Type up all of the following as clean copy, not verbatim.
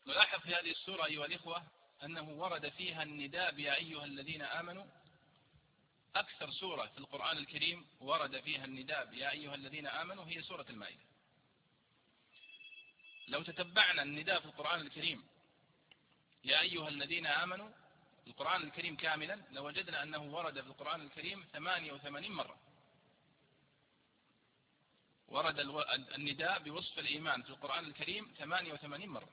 نلاحظ في هذه السورة أيها الإخوة أنه ورد فيها النداء يا أيها الذين آمنوا. أكثر سورة في القرآن الكريم ورد فيها النداء يا أيها الذين آمنوا هي سورة المائدة. لو تتبعنا النداء في القرآن الكريم يا أيها الذين آمنوا القرآن الكريم كاملا لوجدنا أنه ورد في القرآن الكريم 88 مرة. ورد النداء بوصف الإيمان في القرآن الكريم 88 مرة.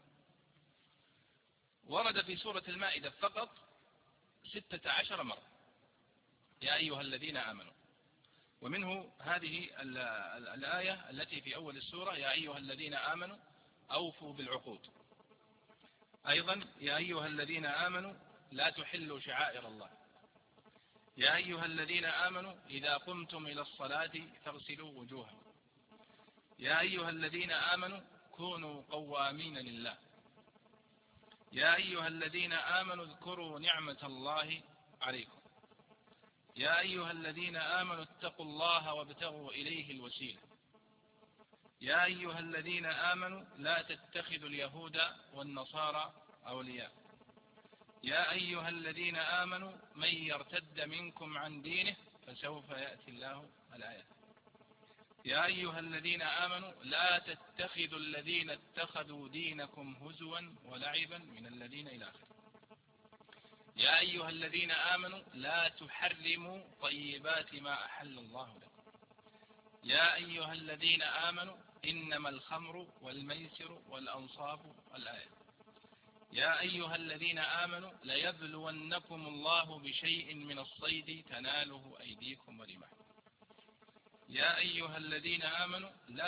ورد في سورة المائدة فقط 16 مرة يا أيها الذين آمنوا. ومنه هذه الآية التي في أول السورة يا أيها الذين آمنوا أوفوا بالعقود. أيضا يا أيها الذين آمنوا لا تحلوا شعائر الله. يا أيها الذين آمنوا إذا قمتم إلى الصلاة فاغسلوا وجوهكم. يا أيها الذين آمنوا كونوا قوامين لله. يا أيها الذين آمنوا اذكروا نعمة الله عليكم. يا أيها الذين آمنوا اتقوا الله وابتغوا إليه الوسيلة. يا أيها الذين آمنوا لا تتخذوا اليهود والنصارى أولياء. يا أيها الذين آمنوا من يرتد منكم عن دينه فسوف يأتي الله الآية. يا أيها الذين آمنوا لا تتخذوا الذين اتخذوا دينكم هزوا ولعبا من الذين إلى آخره. يا أيها الذين آمنوا لا تحرموا طيبات ما أحل الله لكم. يا أيها الذين آمنوا إنما الخمر والميسر والأنصاب الآية. يا أيها الذين آمنوا ليبلونكم الله بشيء من الصيد تناله أيديكم ورماحكم. يا أيها الذين آمنوا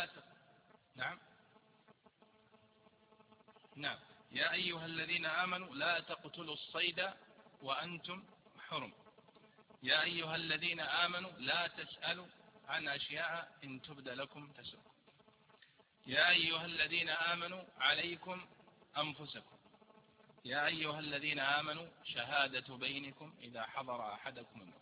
نعم يا أيها الذين آمنوا لا تقتلوا الصيد وأنتم حرم. يا أيها الذين آمنوا لا تسألوا عن أشياء إن تبد لكم تسؤكم. يا أيها الذين آمنوا عليكم أنفسكم. يا أيها الذين آمنوا شهادة بينكم إذا حضر أحدكم الموت.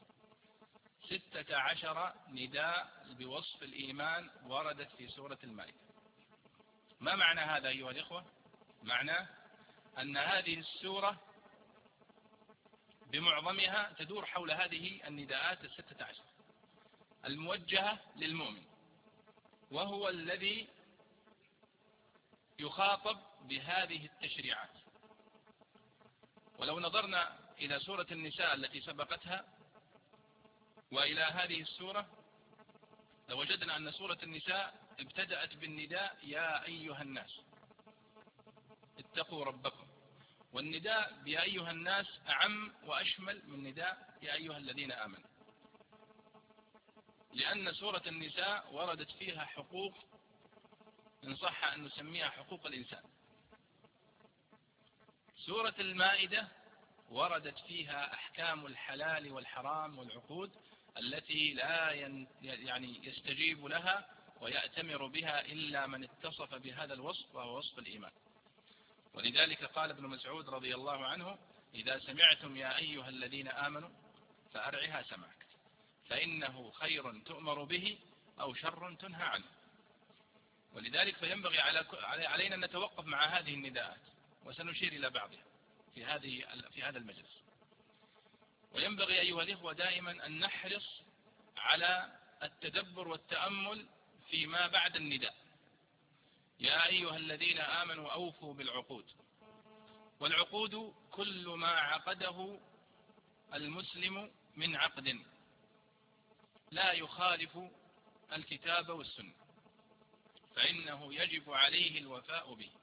16 نداء بوصف الإيمان وردت في سورة المائدة. ما معنى هذا أيها الإخوة؟ معناه أن هذه السورة بمعظمها تدور حول هذه النداءات 16 الموجهة للمؤمن، وهو الذي يخاطب بهذه التشريعات. ولو نظرنا إلى سورة النساء التي سبقتها وإلى هذه السورة لوجدنا أن سورة النساء ابتدأت بالنداء يا أيها الناس اتقوا ربكم. والنداء بيا أيها الناس أعم وأشمل من نداء يا أيها الذين آمنوا، لأن سورة النساء وردت فيها حقوق إن صح أن نسميها حقوق الإنسان. سورة المائدة وردت فيها أحكام الحلال والحرام والعقود التي لا يستجيب لها ويأتمر بها إلا من اتصف بهذا الوصف وهو وصف الإيمان. ولذلك قال ابن مسعود رضي الله عنه إذا سمعتم يا أيها الذين آمنوا فأرعها سمعك، فإنه خير تؤمر به أو شر تنهى عنه. ولذلك فينبغي علينا أن نتوقف مع هذه النداءات، وسنشير إلى بعضها في هذا المجلس. وينبغي أيها الإخوة دائما أن نحرص على التدبر والتأمل فيما بعد النداء. يا أيها الذين آمنوا أوفوا بالعقود. والعقود كل ما عقده المسلم من عقد لا يخالف الكتاب والسنة فإنه يجب عليه الوفاء به.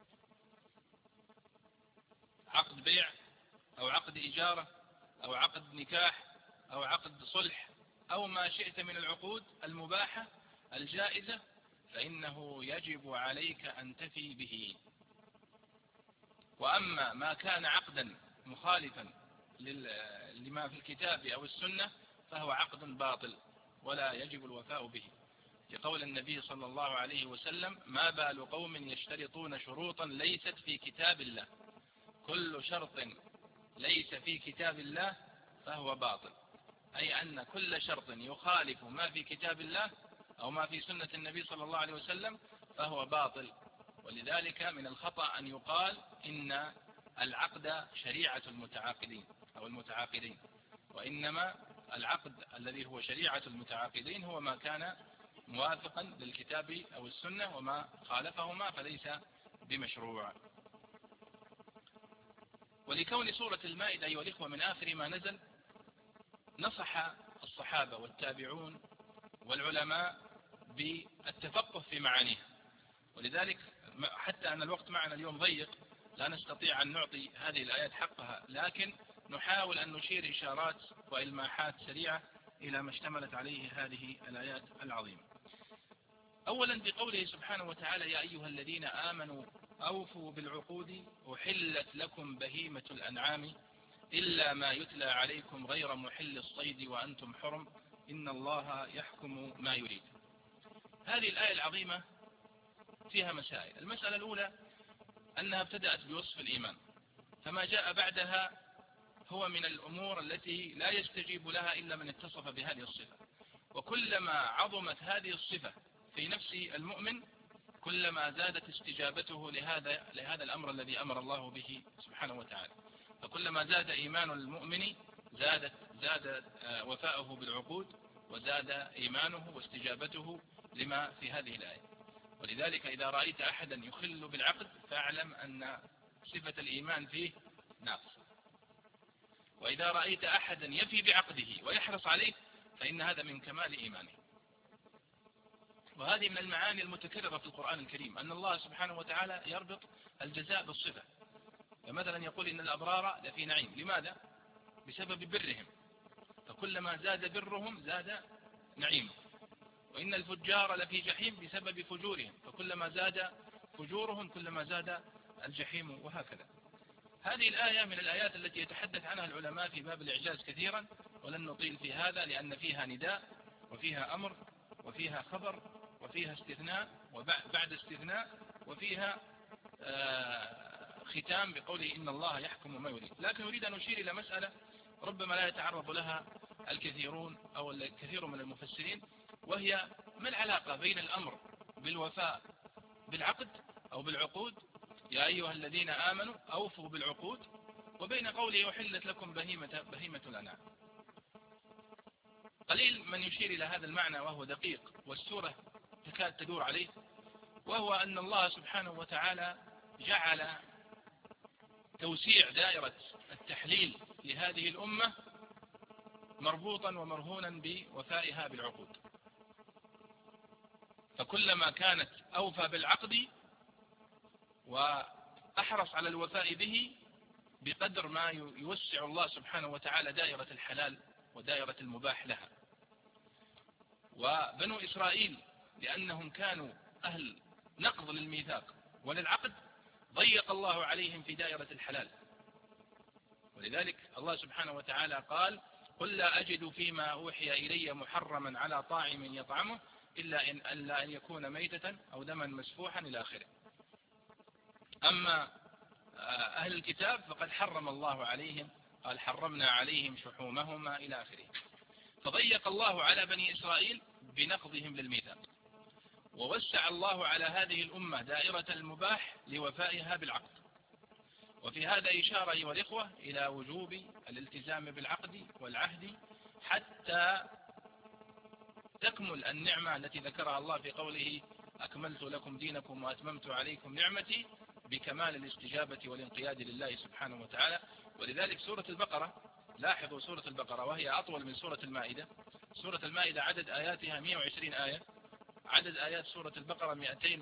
عقد بيع أو عقد إجارة أو عقد نكاح أو عقد صلح أو ما شئت من العقود المباحة الجائزة فإنه يجب عليك أن تفي به. وأما ما كان عقدا مخالفا لما في الكتاب أو السنة فهو عقد باطل ولا يجب الوفاء به، لقول النبي صلى الله عليه وسلم ما بال قوم يشترطون شروطا ليست في كتاب الله، كل شرط ليس في كتاب الله فهو باطل. أي أن كل شرط يخالف ما في كتاب الله أو ما في سنة النبي صلى الله عليه وسلم فهو باطل ولذلك من الخطأ أن يقال إن العقد شريعة المتعاقدين أو المتعاقدين، وإنما العقد الذي هو شريعة المتعاقدين هو ما كان موافقا للكتاب أو السنة، وما خالفهما فليس بمشروع. ولكون سورة المائدة أيها الإخوة من آخر ما نزل، نصح الصحابة والتابعون والعلماء بالتفقه في معانيها، ولذلك حتى أن الوقت معنا اليوم ضيق لا نستطيع أن نعطي هذه الآيات حقها، لكن نحاول أن نشير إشارات وإلماحات سريعة إلى ما اشتملت عليه هذه الآيات العظيمة. أولا بقوله سبحانه وتعالى: يا أيها الذين آمنوا أوفوا بالعقود أحلت لكم بهيمة الأنعام إلا ما يتلى عليكم غير محل الصيد وأنتم حرم إن الله يحكم ما يريد. هذه الآية العظيمة فيها مسائل. المسألة الأولى أنها ابتدأت بوصف الإيمان، فما جاء بعدها هو من الأمور التي لا يستجيب لها إلا من اتصف بهذه الصفة، وكلما عظمت هذه الصفة في نفس المؤمن كلما زادت استجابته لهذا الأمر الذي أمر الله به سبحانه وتعالى. فكلما زاد إيمان المؤمن زاد وفاؤه بالعقود، وزاد إيمانه واستجابته لما في هذه الآية. ولذلك إذا رأيت أحدا يخل بالعقد فاعلم أن صفة الإيمان فيه ناقص، وإذا رأيت أحدا يفي بعقده ويحرص عليه فإن هذا من كمال إيمانه. وهذه من المعاني المتكررة في القرآن الكريم، أن الله سبحانه وتعالى يربط الجزاء بالصفة. فمثلا يقول إن الأبرار لفي نعيم، لماذا؟ بسبب برهم، فكلما زاد برهم زاد نعيمه. وإن الفجار لفي جحيم بسبب فجورهم، فكلما زاد فجورهم كلما زاد الجحيم، وهكذا. هذه الآية من الآيات التي يتحدث عنها العلماء في باب الإعجاز كثيرا، ولن نطيل في هذا لأن فيها نداء وفيها أمر وفيها خبر وفيها استثناء وبعد استثناء، وفيها ختام بقوله إن الله يحكم ما يريد. لكن أريد أن أشير إلى مسألة ربما لا يتعرض لها الكثيرون أو الكثير من المفسرين، وهي ما العلاقة بين الأمر بالوفاء بالعقد أو بالعقود يا أيها الذين آمنوا أوفوا بالعقود، وبين قوله أحلت لكم بهيمة الأنعام. قليل من يشير إلى هذا المعنى وهو دقيق والسورة تكاد تدور عليه، وهو أن الله سبحانه وتعالى جعل توسيع دائرة التحليل لهذه الأمة مربوطا ومرهونا بوفائها بالعقود، فكلما كانت أوفى بالعقد وأحرص على الوفاء به بقدر ما يوسع الله سبحانه وتعالى دائرة الحلال ودائرة المباح لها. وبنو إسرائيل لأنهم كانوا أهل نقض للميثاق وللعقد ضيق الله عليهم في دائرة الحلال، ولذلك الله سبحانه وتعالى قال: قل لا أجد فيما أوحي إلي محرما على طاعم يطعمه إلا أن يكون ميتة أو دما مسفوحا إلى آخره. أما أهل الكتاب فقد حرم الله عليهم، قال حرمنا عليهم شحومهما إلى آخره. فضيق الله على بني إسرائيل بنقضهم للميثاق، ووسع الله على هذه الأمة دائرة المباح لوفائها بالعقد. وفي هذا إشارة أيها الإخوة إلى وجوب الالتزام بالعقد والعهد حتى تكمل النعمة التي ذكرها الله في قوله: أكملت لكم دينكم وأتممت عليكم نعمتي، بكمال الاستجابة والانقياد لله سبحانه وتعالى. ولذلك سورة البقرة، لاحظوا سورة البقرة وهي أطول من سورة المائدة. سورة المائدة عدد آياتها 120 آية، عدد آيات سورة البقرة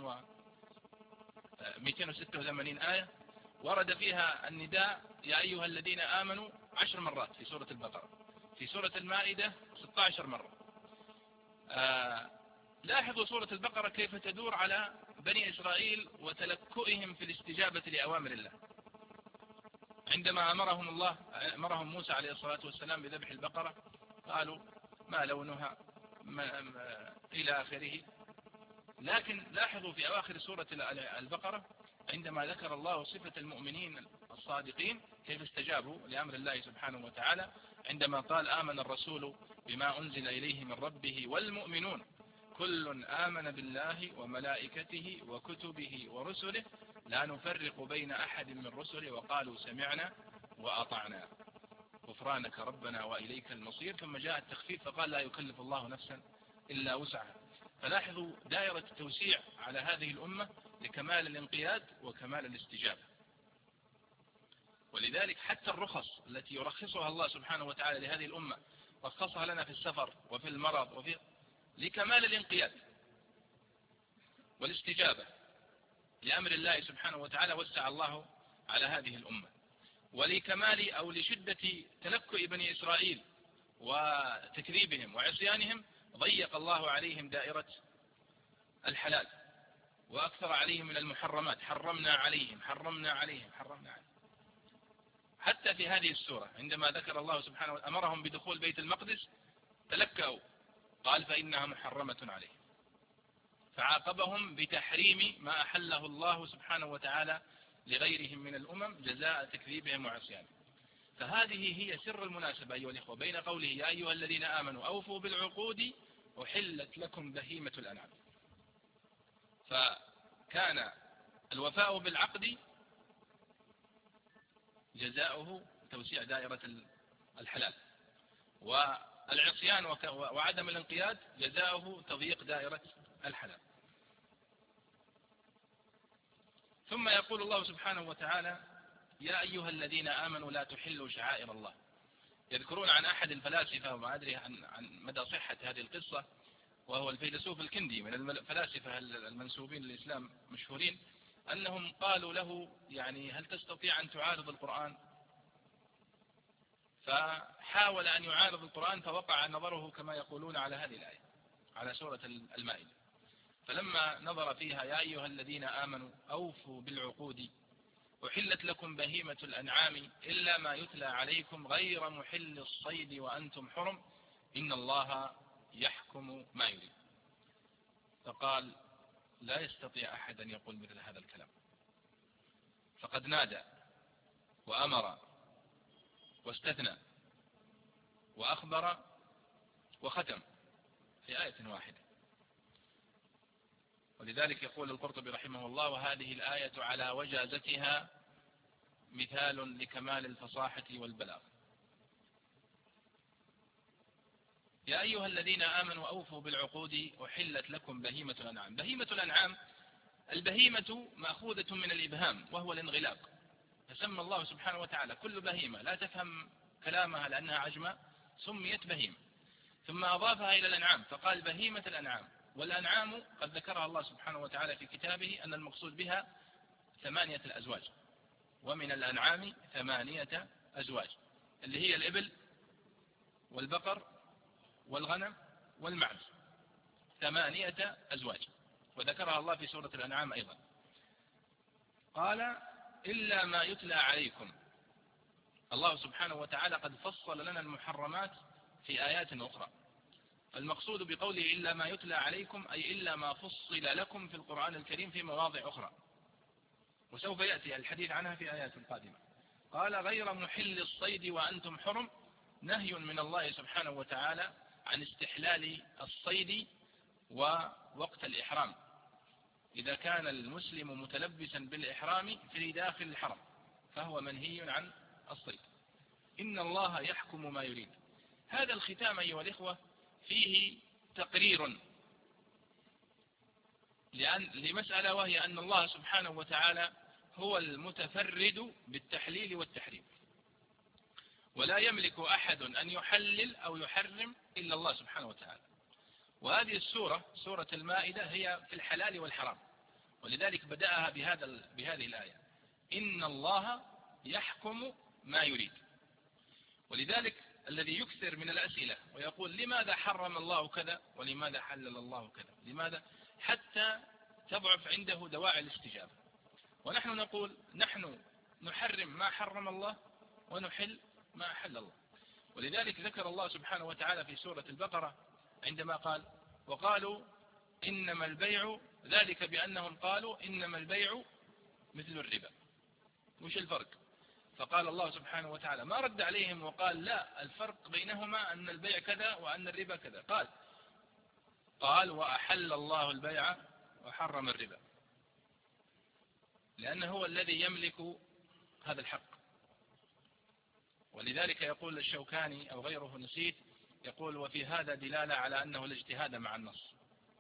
286 آية، ورد فيها النداء يا أيها الذين آمنوا 10 مرات في سورة البقرة، في سورة المائدة 16 مرة. لاحظوا سورة البقرة كيف تدور على بني إسرائيل وتلكؤهم في الاستجابة لأوامر الله. عندما أمرهم موسى عليه الصلاة والسلام بذبح البقرة قالوا ما لونها إلى آخره. لكن لاحظوا في أواخر سورة البقرة عندما ذكر الله صفة المؤمنين الصادقين كيف استجابوا لأمر الله سبحانه وتعالى، عندما قال: آمن الرسول بما أنزل إليه من ربه والمؤمنون كل آمن بالله وملائكته وكتبه ورسله لا نفرق بين أحد من رسله وقالوا سمعنا وأطعنا غفرانك ربنا وإليك المصير. ثم جاء التخفيف فقال لا يكلف الله نفسا إلا وسعها. فلاحظوا دائرة التوسيع على هذه الأمة لكمال الانقياد وكمال الاستجابة. ولذلك حتى الرخص التي يرخصها الله سبحانه وتعالى لهذه الأمة رخصها لنا في السفر وفي المرض لكمال الانقياد والاستجابة لأمر الله سبحانه وتعالى وسع الله على هذه الأمة. ولكمال أو لشدة تلكؤ بني إسرائيل وتكذيبهم وعصيانهم ضيق الله عليهم دائرة الحلال وأكثر عليهم من المحرمات. حرمنا عليهم. حتى في هذه السورة عندما ذكر الله سبحانه وتعالى أمرهم بدخول بيت المقدس تلكأوا قال فإنها محرمة عليهم، فعاقبهم بتحريم ما أحله الله سبحانه وتعالى لغيرهم من الأمم جزاء تكذيبهم وعصيانهم. فهذه هي سر المناسبة أيها الإخوة بين قوله يا أيها الذين آمنوا أوفوا بالعقود أحلت لكم بهيمة الأنعام. فكان الوفاء بالعقد جزاؤه توسيع دائرة الحلال، والعصيان وعدم الانقياد جزاؤه تضييق دائرة الحلال. ثم يقول الله سبحانه وتعالى يا أيها الذين آمنوا لا تحلوا شعائر الله. يذكرون عن أحد الفلاسفة وما أدري عن مدى صحة هذه القصة، وهو الفيلسوف الكندي من الفلاسفة المنسوبين للإسلام مشهورين، أنهم قالوا له يعني هل تستطيع أن تعارض القرآن؟ فحاول أن يعارض القرآن فوقع نظره كما يقولون على هذه الآية على سورة المائدة. فلما نظر فيها يا أيها الذين آمنوا أوفوا بالعقود أحلت لكم بهيمة الأنعام إلا ما يتلى عليكم غير محل الصيد وأنتم حرم إن الله يحكم ما يريد. فقال لا يستطيع أحد أن يقول مثل هذا الكلام، فقد نادى وأمر واستثنى وأخبر وختم في آية واحدة. ولذلك يقول القرطبي رحمه الله وهذه الآية على وجازتها مثال لكمال الفصاحة والبلاغ. يا أيها الذين آمنوا أوفوا بالعقود أحلت لكم بهيمة الأنعام. بهيمة الأنعام البهيمة مأخوذة من الإبهام وهو الانغلاق، فسمى الله سبحانه وتعالى كل بهيمة لا تفهم كلامها لأنها عجمة سميت بهيمة، ثم أضافها إلى الأنعام فقال بهيمة الأنعام. والأنعام قد ذكرها الله سبحانه وتعالى في كتابه أن المقصود بها 8 أزواج، ومن الأنعام 8 أزواج اللي هي الإبل والبقر والغنم والمعز 8 أزواج، وذكرها الله في سورة الأنعام أيضا. قال إلا ما يتلى عليكم. الله سبحانه وتعالى قد فصل لنا المحرمات في آيات أخرى، فالمقصود بقوله إلا ما يتلى عليكم أي إلا ما فصل لكم في القرآن الكريم في مواضع أخرى، وسوف يأتي الحديث عنها في آيات قادمة. قال غير محل الصيد وأنتم حرم، نهي من الله سبحانه وتعالى عن استحلال الصيد ووقت الإحرام إذا كان المسلم متلبسا بالإحرام في داخل الحرم فهو منهي عن الصيد. إن الله يحكم ما يريد. هذا الختام أيها الإخوة فيه تقرير لمسألة، وهي أن الله سبحانه وتعالى هو المتفرد بالتحليل والتحريم، ولا يملك أحد أن يحلل أو يحرم إلا الله سبحانه وتعالى. وهذه السورة سورة المائدة هي في الحلال والحرام، ولذلك بدأها بهذه الآية إن الله يحكم ما يريد. ولذلك الذي يكثر من الأسئلة ويقول لماذا حرم الله كذا ولماذا حلل الله كذا، لماذا، حتى تضعف عنده دواعي الاستجابة. ونحن نقول نحن نحرم ما حرم الله ونحل ما أحل الله. ولذلك ذكر الله سبحانه وتعالى في سورة البقرة عندما قال وقالوا إنما البيع، ذلك بأنهم قالوا إنما البيع مثل الربا. وش الفرق؟ فقال الله سبحانه وتعالى ما رد عليهم وقال لا الفرق بينهما أن البيع كذا وأن الربا كذا، قال قال وأحل الله البيع وحرم الربا، لأنه هو الذي يملك هذا الحق. ولذلك يقول الشوكاني أو غيره نسيت، يقول وفي هذا دلالة على أنه لا اجتهاد مع النص،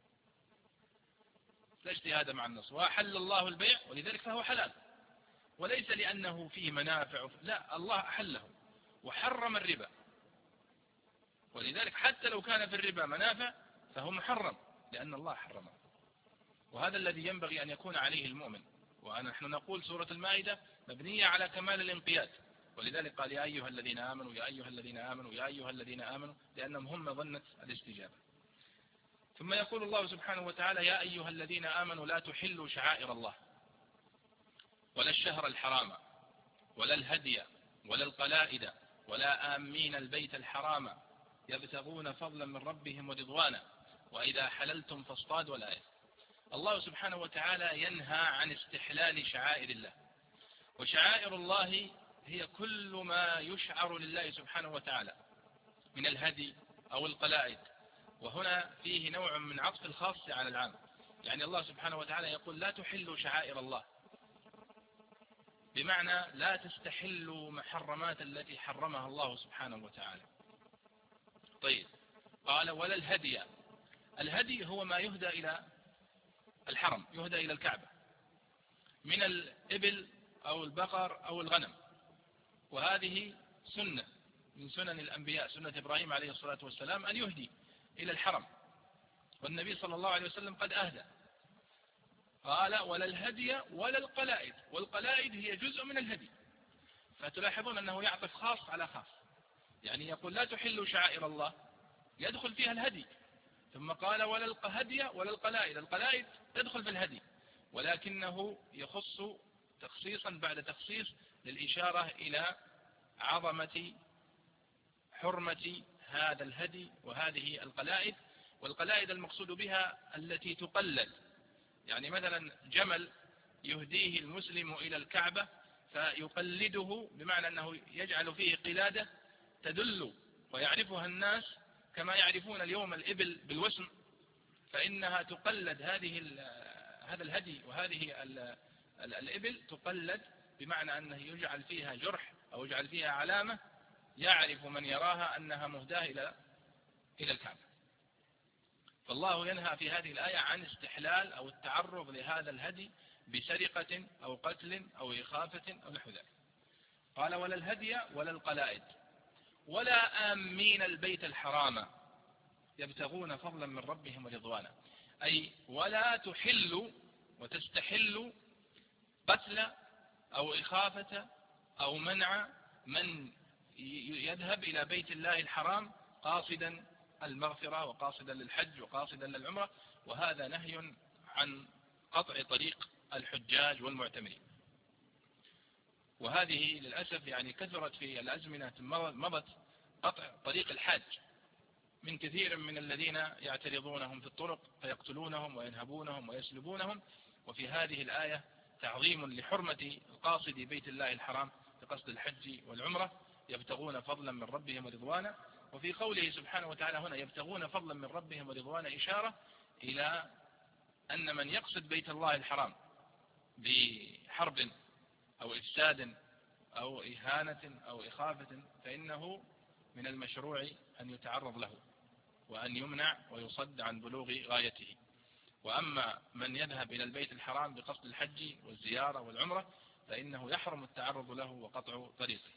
لا اجتهاد مع النص. وأحل الله البيع ولذلك فهو حلال، وليس لأنه فيه منافع، لا، الله أحله. وحرم الربا، ولذلك حتى لو كان في الربا منافع فهو محرم لأن الله حرمه. وهذا الذي ينبغي أن يكون عليه المؤمن. ونحن نقول سورة المائدة مبنية على كمال الانقياد، ولذلك قال يا أيها الذين آمنوا يا أيها الذين آمنوا يا أيها الذين آمنوا، لأنهم هم ظنت الاستجابة. ثم يقول الله سبحانه وتعالى يا أيها الذين آمنوا لا تحلوا شعائر الله ولا الشهر الحرام ولا الهدي ولا القلائد ولا آمين البيت الحرام يبتغون فضلا من ربهم ورضوانا وإذا حللتم فاصطادوا. الآية. الله سبحانه وتعالى ينهى عن استحلال شعائر الله، وشعائر الله هي كل ما يشعر لله سبحانه وتعالى من الهدي أو القلائد، وهنا فيه نوع من عطف الخاص على العام. يعني الله سبحانه وتعالى يقول لا تحلوا شعائر الله، بمعنى لا تستحلوا محرمات التي حرمها الله سبحانه وتعالى. طيب، قال ولا الهدي. الهدي هو ما يهدى إلى الحرم، يهدى إلى الكعبة من الإبل أو البقر أو الغنم، وهذه سنة من سنن الأنبياء، سنة إبراهيم عليه الصلاة والسلام أن يهدي إلى الحرم، والنبي صلى الله عليه وسلم قد أهدى. قال ولا الهدي ولا القلائد، والقلائد هي جزء من الهدي، فتلاحظون أنه يعطف خاص على خاص. يعني يقول لا تحلوا شعائر الله يدخل فيها الهدي، ثم قال ولا الهدي ولا القلائد، القلائد تدخل في الهدي، ولكنه يخص تخصيصا بعد تخصيص للإشارة إلى عظمة حرمة هذا الهدي وهذه القلائد. والقلائد المقصود بها التي تقلد، يعني مثلا جمل يهديه المسلم إلى الكعبة فيقلده، بمعنى أنه يجعل فيه قلادة تدل ويعرفها الناس كما يعرفون اليوم الإبل بالوسم، فإنها تقلد هذا الهدي وهذه الإبل تقلد، بمعنى أنه يجعل فيها جرح أو يجعل فيها علامة يعرف من يراها أنها مهداة إلى الكعبة. فالله ينهى في هذه الآية عن استحلال أو التعرض لهذا الهدي بسرقة أو قتل أو إخافة أو نحو ذلك. قال ولا الهدي ولا القلائد ولا آمين البيت الحرام يبتغون فضلا من ربهم ورضوانا، أي ولا تحل وتستحل قتل أو إخافة أو منع من يذهب إلى بيت الله الحرام قاصدا المغفرة وقاصدا للحج وقاصدا للعمرة، وهذا نهي عن قطع طريق الحجاج والمعتمرين. وهذه للأسف يعني كثرت في الأزمنة مضت قطع طريق الحاج من كثير من الذين يعترضونهم في الطرق فيقتلونهم وينهبونهم ويسلبونهم. وفي هذه الآية تعظيم لحرمة القاصد بيت الله الحرام بقصد الحج والعمرة يبتغون فضلا من ربهم ورضوانا. وفي قوله سبحانه وتعالى هنا يبتغون فضلا من ربهم ورضوانا إشارة إلى أن من يقصد بيت الله الحرام بحرب أو إفساد أو إهانة أو إخافة فإنه من المشروع أن يتعرض له وأن يمنع ويصد عن بلوغ غايته. وأما من يذهب إلى البيت الحرام بقصد الحج والزيارة والعمرة فإنه يحرم التعرض له وقطع طريقه.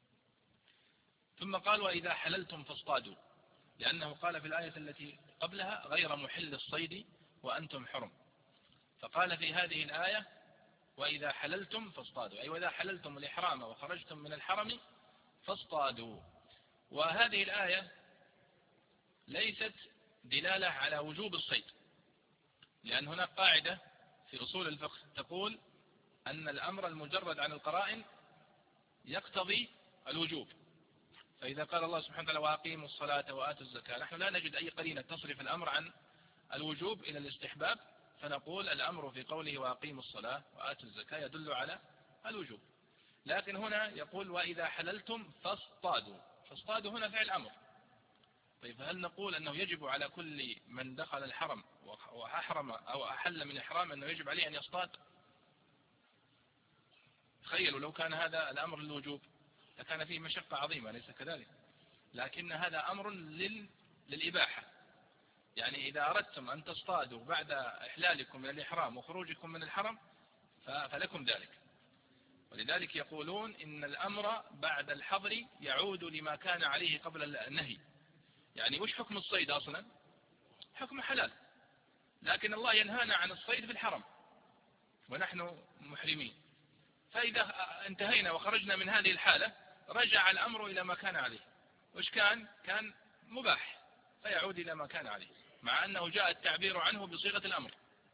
ثم قال وإذا حللتم فاصطادوا، لأنه قال في الآية التي قبلها غير محل الصيد وأنتم حرم، فقال في هذه الآية وإذا حللتم فاصطادوا، أي وإذا حللتم الإحرام وخرجتم من الحرم فاصطادوا. وهذه الآية ليست دلالة على وجوب الصيد، لأن هناك قاعدة في أصول الفقه تقول أن الأمر المجرد عن القرائن يقتضي الوجوب. فإذا قال الله سبحانه وتعالى وأقيموا الصلاة وآتوا الزكاة، نحن لا نجد أي قرينة تصرف الأمر عن الوجوب إلى الاستحباب، فنقول الأمر في قوله وأقيموا الصلاة وآتوا الزكاة يدل على الوجوب. لكن هنا يقول وإذا حللتم فاصطادوا، فاصطادوا هنا فعل أمر. طيب هل نقول أنه يجب على كل من دخل الحرم وأحرم أو أحل من إحرام أنه يجب عليه أن يصطاد؟ تخيلوا لو كان هذا الأمر للوجوب لكان فيه مشقة عظيمة، ليس كذلك؟ لكن هذا أمر للإباحة. يعني إذا أردتم أن تصطادوا بعد إحلالكم من الإحرام وخروجكم من الحرم فلكم ذلك. ولذلك يقولون إن الأمر بعد الحظر يعود لما كان عليه قبل النهي. يعني وش حكم الصيد أصلا؟ حكم حلال، لكن الله ينهانا عن الصيد في الحرم ونحن محرمين. فإذا انتهينا وخرجنا من هذه الحالة رجع الأمر إلى ما كان عليه. وش كان مباح، فيعود إلى ما كان عليه، مع أنه جاء التعبير عنه بصيغة الأمر.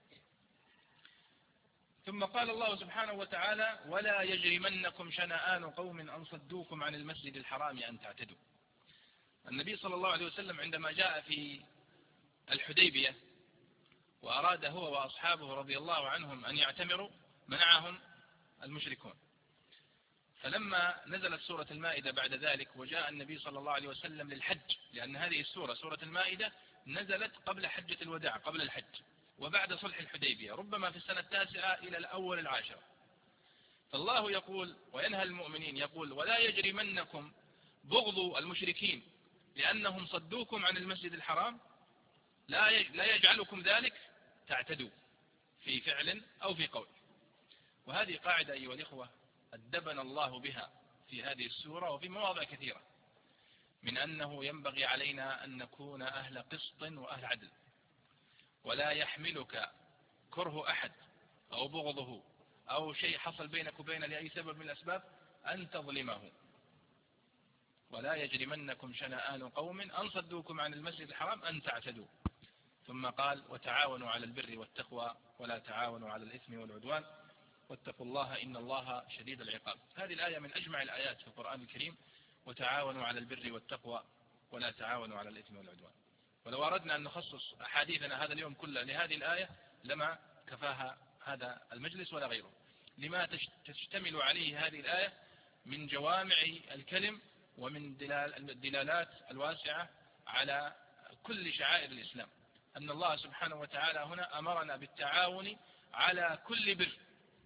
ثم قال الله سبحانه وتعالى: ولا يجرمنكم شنآن قوم أن صدوكم عن المسجد الحرام أن تعتدوا. النبي صلى الله عليه وسلم عندما جاء في الحديبية وأراد هو وأصحابه رضي الله عنهم أن يعتمروا منعهم المشركون. فلما نزلت سورة المائدة بعد ذلك وجاء النبي صلى الله عليه وسلم للحج، لأن هذه السورة سورة المائدة نزلت قبل حجة الوداع، قبل الحج وبعد صلح الحديبية، ربما في السنة 9 إلى الأول 10. فالله يقول وينهى المؤمنين يقول: ولا يجرمنكم بغض المشركين لأنهم صدوكم عن المسجد الحرام، لا يجعلكم ذلك تعتدوا في فعل أو في قول. وهذه قاعدة أيها الإخوة أدبنا الله بها في هذه السورة وفي مواضع كثيرة، من أنه ينبغي علينا أن نكون أهل قسط وأهل عدل، ولا يحملك كره أحد أو بغضه أو شيء حصل بينك وبينه لأي سبب من الأسباب أن تظلمه. ولا يجرمنكم شنآن قوم أن صدوكم عن المسجد الحرام أن تعتدوا. ثم قال: وتعاونوا على البر والتقوى ولا تعاونوا على الإثم والعدوان واتقوا الله إن الله شديد العقاب. هذه الآية من أجمع الآيات في القرآن الكريم: وتعاونوا على البر والتقوى ولا تعاونوا على الإثم والعدوان. ولو أردنا أن نخصص أحاديثنا هذا اليوم كله لهذه الآية لما كفاها هذا المجلس ولا غيره، لما تشتمل عليه هذه الآية من جوامع الكلم ومن الدلالات الواسعة على كل شعائر الإسلام. أن الله سبحانه وتعالى هنا أمرنا بالتعاون على كل بر،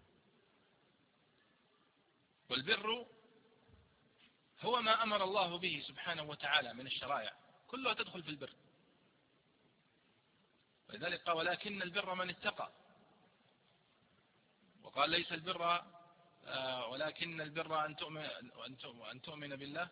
والبر هو ما أمر الله به سبحانه وتعالى من الشرائع، كلها تدخل في البر. ولذلك قال: ولكن البر من اتقى. وقال: ليس البر ولكن البر أن تؤمن بالله،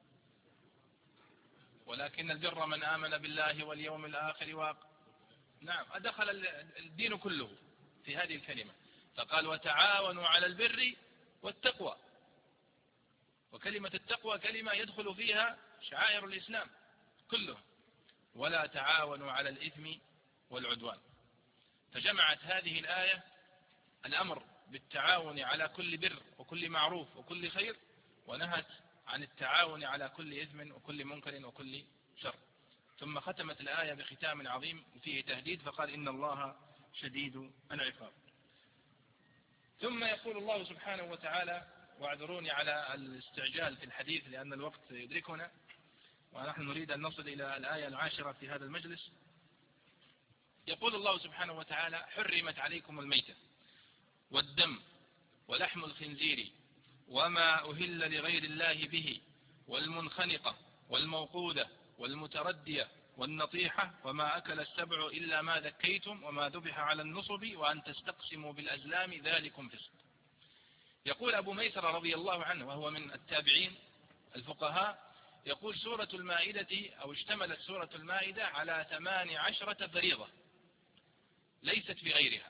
ولكن البر من آمن بالله واليوم الآخر نعم، أدخل الدين كله في هذه الكلمة. فقال: وتعاونوا على البر والتقوى. وكلمة التقوى كلمة يدخل فيها شعائر الإسلام كله. ولا تعاونوا على الإثم والعدوان. فجمعت هذه الآية الأمر بالتعاون على كل بر وكل معروف وكل خير، ونهت عن التعاون على كل إثم وكل منكر وكل شر. ثم ختمت الآية بختام عظيم فيه تهديد، فقال: إن الله شديد العقاب. ثم يقول الله سبحانه وتعالى، واعذروني على الاستعجال في الحديث لأن الوقت يدركنا ونحن نريد أن نصل إلى الآية 10 في هذا المجلس. يقول الله سبحانه وتعالى: حرمت عليكم الميتة والدم ولحم الخنزير وما أهل لغير الله به والمنخنقة والموقوذة والمتردية والنطيحة وما أكل السبع إلا ما ذكيتم وما ذبح على النصب وأن تستقسموا بالأزلام ذلكم فسق. يقول أبو ميسر رضي الله عنه وهو من التابعين الفقهاء، يقول: سورة المائدة أو اشتملت سورة المائدة على 18 فريضة ليست في غيرها.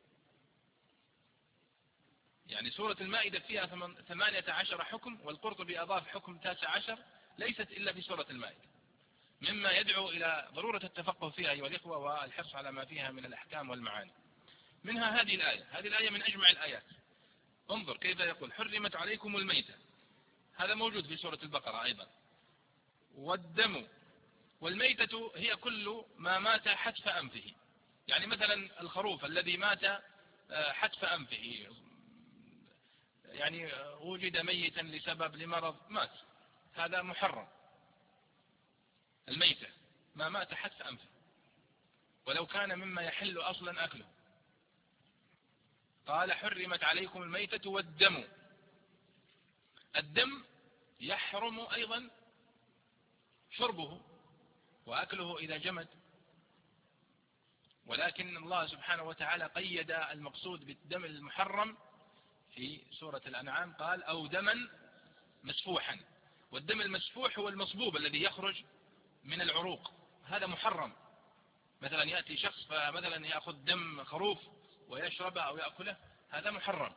يعني سورة المائدة فيها 18 حكم، والقرطبي أضاف حكم 19 ليست إلا في سورة المائدة، مما يدعو إلى ضرورة التفقه فيها أيها الإخوة والحرص على ما فيها من الأحكام والمعاني. منها هذه الآية من أجمع الآيات. انظر كيف يقول: حرمت عليكم الميتة، هذا موجود في سورة البقرة أيضا. والدم، والميتة هي كل ما مات حتف أنفه، يعني مثلا الخروف الذي مات حتف أنفه، يعني وجد ميتا لسبب لمرض مات، هذا محرم. الميتة ما مات حتف أنفه. ولو كان مما يحل أصلا أكله. قال حرمت عليكم الميتة والدم. الدم يحرم أيضا شربه وأكله إذا جمد، ولكن الله سبحانه وتعالى قيد المقصود بالدم المحرم في سورة الأنعام، قال أو دما مسفوحا. والدم المسفوح هو المصبوب الذي يخرج من العروق، هذا محرم. مثلا يأتي شخص فمثلا يأخذ دم خروف ويشربه أو يأكله، هذا محرم،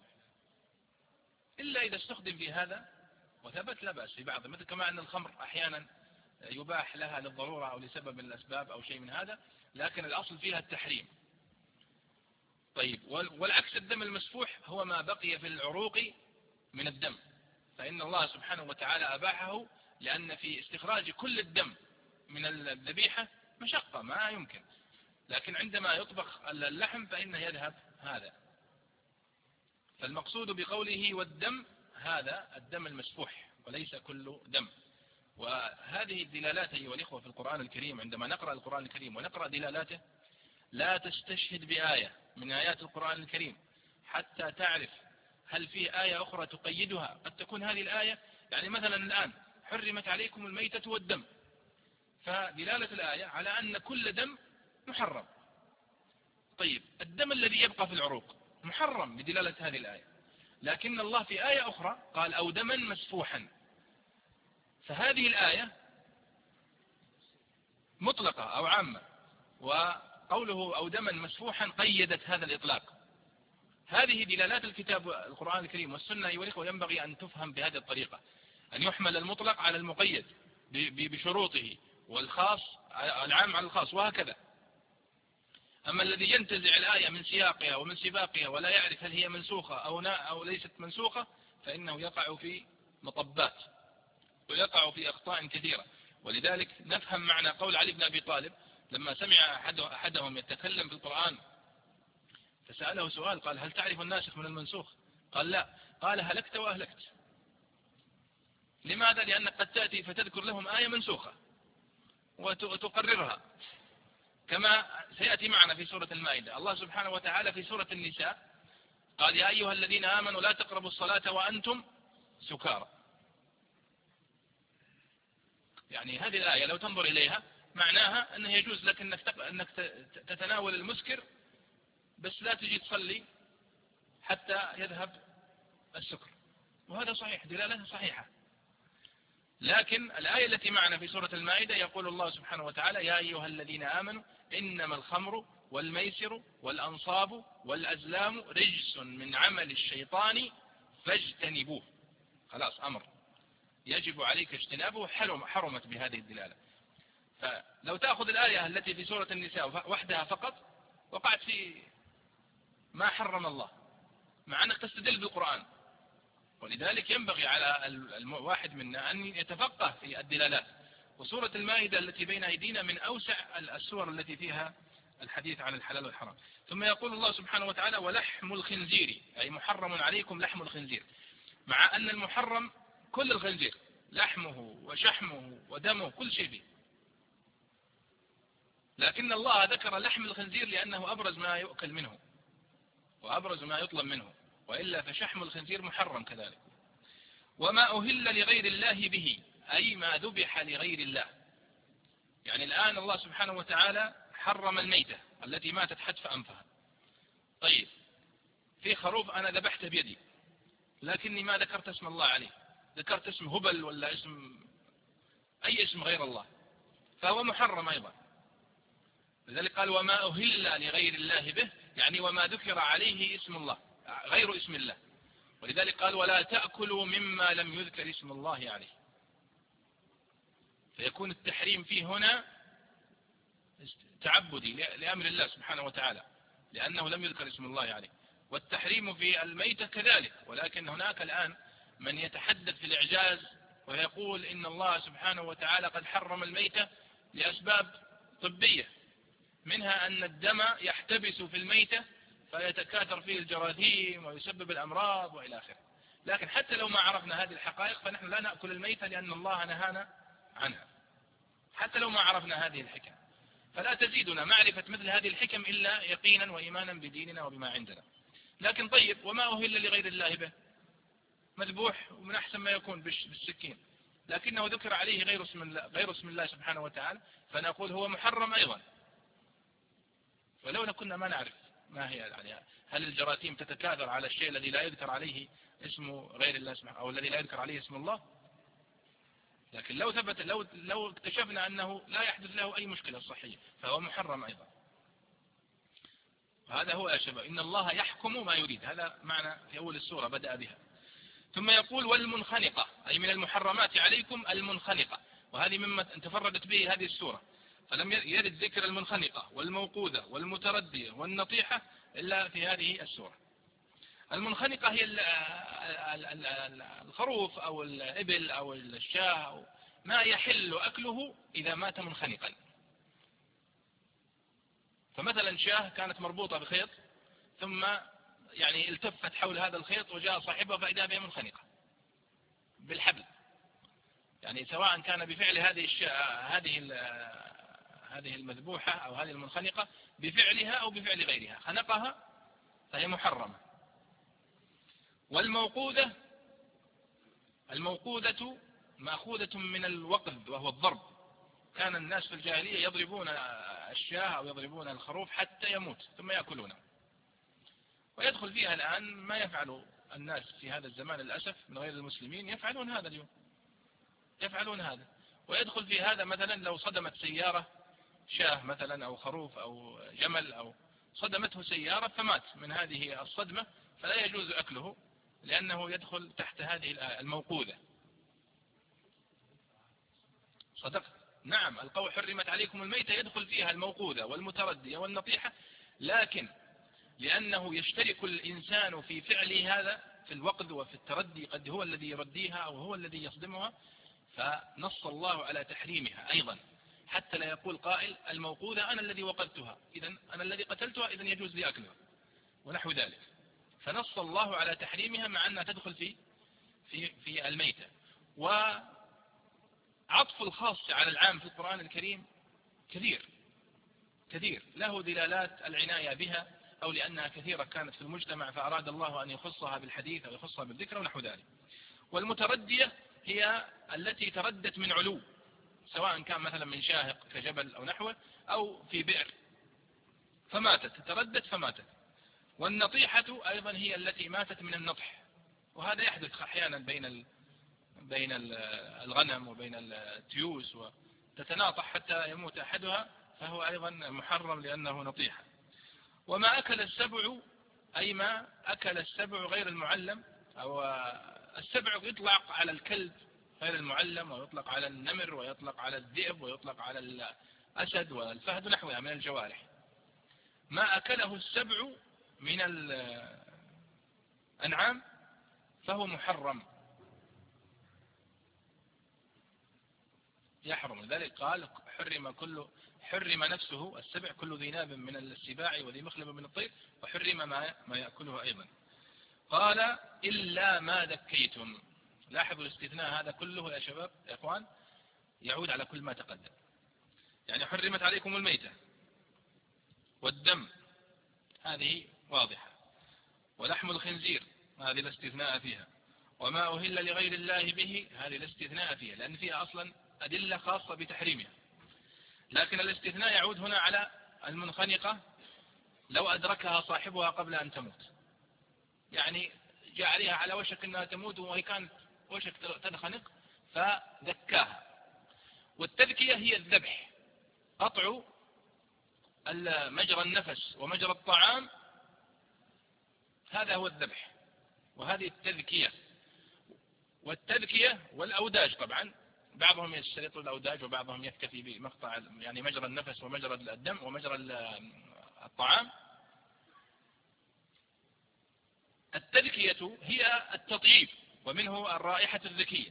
إلا إذا استخدم في هذا وثبت لا بأس في بعض، مثل كما أن الخمر أحيانا يباح لها للضرورة أو لسبب من الأسباب أو شيء من هذا، لكن الأصل فيها التحريم. طيب، والعكس الدم المسفوح هو ما بقي في العروق من الدم، فإن الله سبحانه وتعالى أباحه، لأن في استخراج كل الدم من الذبيحة مشقة ما يمكن، لكن عندما يطبخ اللحم فإنه يذهب هذا. فالمقصود بقوله والدم هذا الدم المسفوح وليس كل دم. وهذه الدلالات أيها الإخوة في القرآن الكريم، عندما نقرأ القرآن الكريم ونقرأ دلالته لا تستشهد بآية من آيات القرآن الكريم حتى تعرف هل في آية أخرى تقيدها. قد تكون هذه الآية يعني مثلا الآن حرمت عليكم الميتة والدم، فدلالة الآية على أن كل دم محرم. طيب، الدم الذي يبقى في العروق محرم بدلالة هذه الآية، لكن الله في آية أخرى قال أو دما مسفوحا، فهذه الآية مطلقة أو عامة، وقوله أو دما مسفوحا قيدت هذا الإطلاق. هذه دلالات الكتاب القرآن الكريم والسنة أيها الإخوة ينبغي أن تفهم بهذه الطريقة، أن يحمل المطلق على المقيد بشروطه، والخاص العام على الخاص، وهكذا. أما الذي ينتزع الآية من سياقها ومن سباقها ولا يعرف هل هي منسوخة أو ليست منسوخة، فإنه يقع في مطبات ويقع في أخطاء كثيرة. ولذلك نفهم معنى قول علي بن أبي طالب لما سمع أحدهم يتكلم في القرآن فسأله سؤال، قال هل تعرف الناسخ من المنسوخ؟ قال لا. قال هلكت وأهلكت. لماذا؟ لأنك قد تأتي فتذكر لهم آية منسوخة وتقررها، كما سيأتي معنا في سورة المائدة. الله سبحانه وتعالى في سورة النساء قال يا أيها الذين آمنوا لا تقربوا الصلاة وأنتم سكارى. يعني هذه الآية لو تنظر إليها معناها أنه يجوز لك أنك تتناول المسكر، بس لا تجي تصلي حتى يذهب السكر، وهذا صحيح، دلالته صحيحة. لكن الآية التي معنا في سورة المائدة يقول الله سبحانه وتعالى يا أيها الذين آمنوا إنما الخمر والميسر والأنصاب والأزلام رجس من عمل الشيطان فاجتنبوه. خلاص، أمر يجب عليك اجتنابه، حرمت بهذه الدلالة. فلو تأخذ الآية التي في سورة النساء وحدها فقط وقعت في ما حرم الله، مع أنك تستدل بالقرآن. ولذلك ينبغي على الواحد منا أن يتفقه في الدلالات. وسورة المائدة التي بين أيدينا من أوسع السور التي فيها الحديث عن الحلال والحرام. ثم يقول الله سبحانه وتعالى ولحم الخنزير، أي محرم عليكم لحم الخنزير، مع أن المحرم كل الخنزير، لحمه وشحمه ودمه كل شيء فيه، لكن الله ذكر لحم الخنزير لأنه أبرز ما يؤكل منه وأبرز ما يطلب منه، وإلا فشحم الخنزير محرم كذلك. وما أهل لغير الله به، أي ما ذبح لغير الله. يعني الآن الله سبحانه وتعالى حرم الميتة التي ماتت حتف أنفها. طيب، في خروف أنا ذبحته بيدي لكني ما ذكرت اسم الله عليه، ذكرت اسم هبل ولا أي اسم غير الله، فهو محرم أيضا. لذلك قال وما أهل لغير الله به، يعني وما ذكر عليه اسم الله غير اسم الله. ولذلك قال ولا تأكلوا مما لم يذكر اسم الله عليه. فيكون التحريم فيه هنا تعبدي لأمر الله سبحانه وتعالى لأنه لم يذكر اسم الله عليه. والتحريم في الميتة كذلك، ولكن هناك الآن من يتحدث في الإعجاز ويقول إن الله سبحانه وتعالى قد حرم الميتة لأسباب طبية، منها أن الدم يحتبس في الميتة فيتكاثر فيه الجراثيم ويسبب الأمراض وإلى آخره. لكن حتى لو ما عرفنا هذه الحقائق فنحن لا نأكل الميتة لأن الله نهانا عنها، حتى لو ما عرفنا هذه الحكاية. فلا تزيدنا معرفة مثل هذه الحكم إلا يقينا وإيمانا بديننا وبما عندنا. لكن طيب، وما أهل لغير الله به، مذبوح ومن أحسن ما يكون بالسكين، لكنه ذكر عليه غير اسم الله سبحانه وتعالى، فنقول هو محرم أيضا. ولو كنا ما نعرف ما هي يعني هل الجراثيم تتكاثر على الشيء الذي لا يذكر عليه اسم غير الله سبحانه، أو الذي لا يذكر عليه اسم الله. لكن لو ثبت لو اكتشفنا أنه لا يحدث له أي مشكلة صحية فهو محرم أيضا. هذا هو يا شباب، إن الله يحكم ما يريد، هذا معنى في أول السورة بدأ بها. ثم يقول والمنخنقة، أي من المحرمات عليكم المنخنقة، وهذه مما تفردت به هذه السورة، فلم يرد ذكر المنخنقة والموقوذة والمتردية والنطيحة إلا في هذه السورة. المنخنقة هي الخروف أو الإبل أو الشاة، ما يحل أكله إذا مات منخنقا. فمثلا شاة كانت مربوطة بخيط ثم يعني التفت حول هذا الخيط وجاء صاحبها فإذا بها منخنقة بالحبل، يعني سواء كان بفعل هذه المذبوحة أو هذه المنخنقة بفعلها أو بفعل غيرها، خنقها فهي محرمة. والموقوذة، الموقوذة مأخوذة من الوقذ وهو الضرب، كان الناس في الجاهلية يضربون الشاة أو يضربون الخروف حتى يموت ثم يأكلونه. ويدخل فيها الآن ما يفعل الناس في هذا الزمان للأسف من غير المسلمين، يفعلون هذا اليوم، يفعلون هذا. ويدخل في هذا مثلا لو صدمت سيارة شاه مثلا أو خروف أو جمل أو صدمته سيارة فمات من هذه الصدمة، فلا يجوز أكله لأنه يدخل تحت هذه الموقوذة. صدقت، نعم، القول حرمت عليكم الميتة يدخل فيها الموقوذة والمتردية والنطيحة، لكن لأنه يشترك الإنسان في فعله هذا في الوقذ وفي التردي، قد هو الذي يرديها أو هو الذي يصدمها، فنص الله على تحريمها أيضا، حتى لا يقول قائل الموقوذة أنا الذي وقذتها، إذن أنا الذي قتلتها، إذن يجوز لي أكلها ونحو ذلك. فنص الله على تحريمها مع أنها تدخل في الميتة. وعطف الخاص على العام في القرآن الكريم كثير له دلالات العناية بها، أو لأنها كثيرة كانت في المجتمع فأراد الله أن يخصها بالحديث أو يخصها بالذكر ونحو ذلك. والمتردية هي التي تردت من علو، سواء كان مثلا من شاهق كجبل أو نحوه أو في بئر فماتت، تردت فماتت. والنطيحة أيضا هي التي ماتت من النطح، وهذا يحدث أحيانا بين الغنم وبين التيوس، وتتناطح حتى يموت أحدها، فهو أيضا محرم لأنه نطيحة. وما أكل السبع، أي ما أكل السبع غير المعلم، أو السبع يطلق على الكلب غير المعلم، ويطلق على النمر، ويطلق على الذئب، ويطلق على الأسد والفهد نحوها من الجوارح. ما أكله السبع من الأنعام فهو محرم، يحرم. لذلك قال حرم نفسه السبع كل ذي ناب من السباع وذي مخلب من الطير، وحرم ما يأكله أيضا. قال إلا ما ذكيتم. لاحظوا الاستثناء هذا كله يا شباب يا إخوان يعود على كل ما تقدم، يعني حرمت عليكم الميتة والدم، هذه واضحة، ولحم الخنزير هذه الاستثناء فيها، وما أهل لغير الله به هذه الاستثناء فيها، لأن فيها أصلا أدلة خاصة بتحريمها. لكن الاستثناء يعود هنا على المنخنقة لو أدركها صاحبها قبل أن تموت، يعني جاء عليها على وشك أنها تموت وهي كانت وشك تنخنق فذكاها. والتذكية هي الذبح، قطع مجرى النفس ومجرى الطعام، هذا هو الذبح، وهذه التذكية. والتذكية والأوداج طبعا بعضهم يشترط الأوداج وبعضهم يكتفي بمقطع يعني مجرى النفس ومجرى الدم ومجرى الطعام. التذكية هي التطييب، ومنه الرائحة الذكية،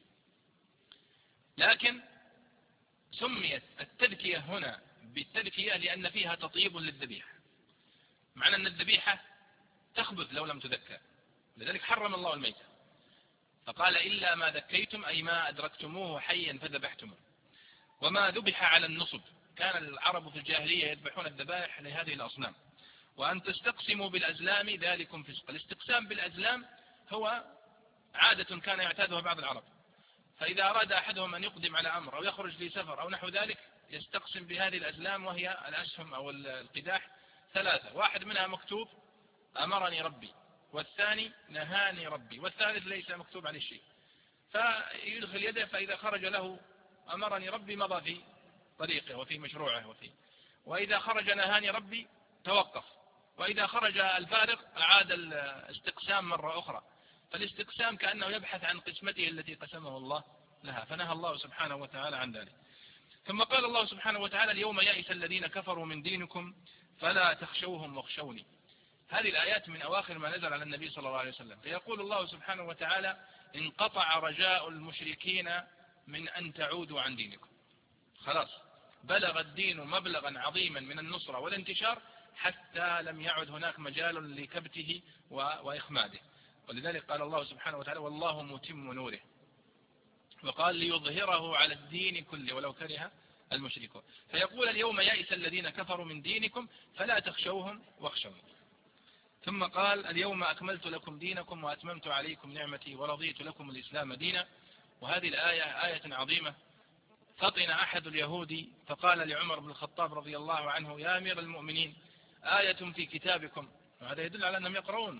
لكن سميت التذكية هنا بالتذكية لأن فيها تطيب للذبيحة، معنى أن الذبيحة تخبث لو لم تذكى، لذلك حرم الله الميتة، فقال إلا ما ذكيتم أي ما أدركتموه حيا فذبحتموه. وما ذبح على النصب كان العرب في الجاهلية يذبحون الذبائح لهذه الأصنام. وأن تستقسموا بالأزلام ذلكم فسق. الاستقسام بالأزلام هو عادة كان يعتادها بعض العرب، فإذا أراد أحدهم أن يقدم على أمر أو يخرج في سفر أو نحو ذلك يستقسم بهذه الأزلام، وهي الأسهم أو القداح ثلاثة، واحد منها مكتوب أمرني ربي، والثاني نهاني ربي، والثالث ليس مكتوب عليه شيء، فيدخل يده، فإذا خرج له أمرني ربي مضى في طريقه وفي مشروعه وإذا خرج نهاني ربي توقف، وإذا خرج الفارق أعاد الاستقسام مرة أخرى. فالاستقسام كأنه يبحث عن قسمته التي قسمه الله لها، فنهى الله سبحانه وتعالى عن ذلك. ثم قال الله سبحانه وتعالى اليوم يئس الذين كفروا من دينكم فلا تخشوهم واخشوني. هذه الآيات من أواخر ما نزل على النبي صلى الله عليه وسلم، فيقول الله سبحانه وتعالى انقطع رجاء المشركين من أن تعودوا عن دينكم، خلاص بلغ الدين مبلغا عظيما من النصرة والانتشار حتى لم يعد هناك مجال لكبته وإخماده. ولذلك قال الله سبحانه وتعالى والله متم نوره، وقال ليظهره على الدين كله ولو كره المشركون. فيقول اليوم يئس الذين كفروا من دينكم فلا تخشوهم واخشوني. ثم قال اليوم أكملت لكم دينكم وأتممت عليكم نعمتي ورضيت لكم الإسلام دينا. وهذه الآية آية عظيمة. فطن أحد اليهود فقال لعمر بن الخطاب رضي الله عنه يا أمير المؤمنين آية في كتابكم، وهذا يدل على أنهم يقرؤون،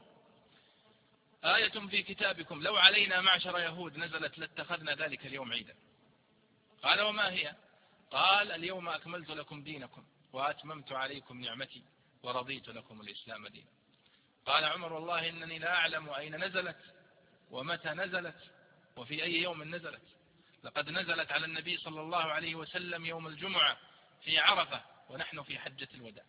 آية في كتابكم لو علينا معشر يهود نزلت لاتخذنا ذلك اليوم عيدا. قال وما هي؟ قال اليوم أكملت لكم دينكم وأتممت عليكم نعمتي ورضيت لكم الإسلام دينا. قال عمر والله إنني لا أعلم أين نزلت ومتى نزلت وفي أي يوم نزلت، لقد نزلت على النبي صلى الله عليه وسلم يوم الجمعة في عرفة ونحن في حجة الوداع.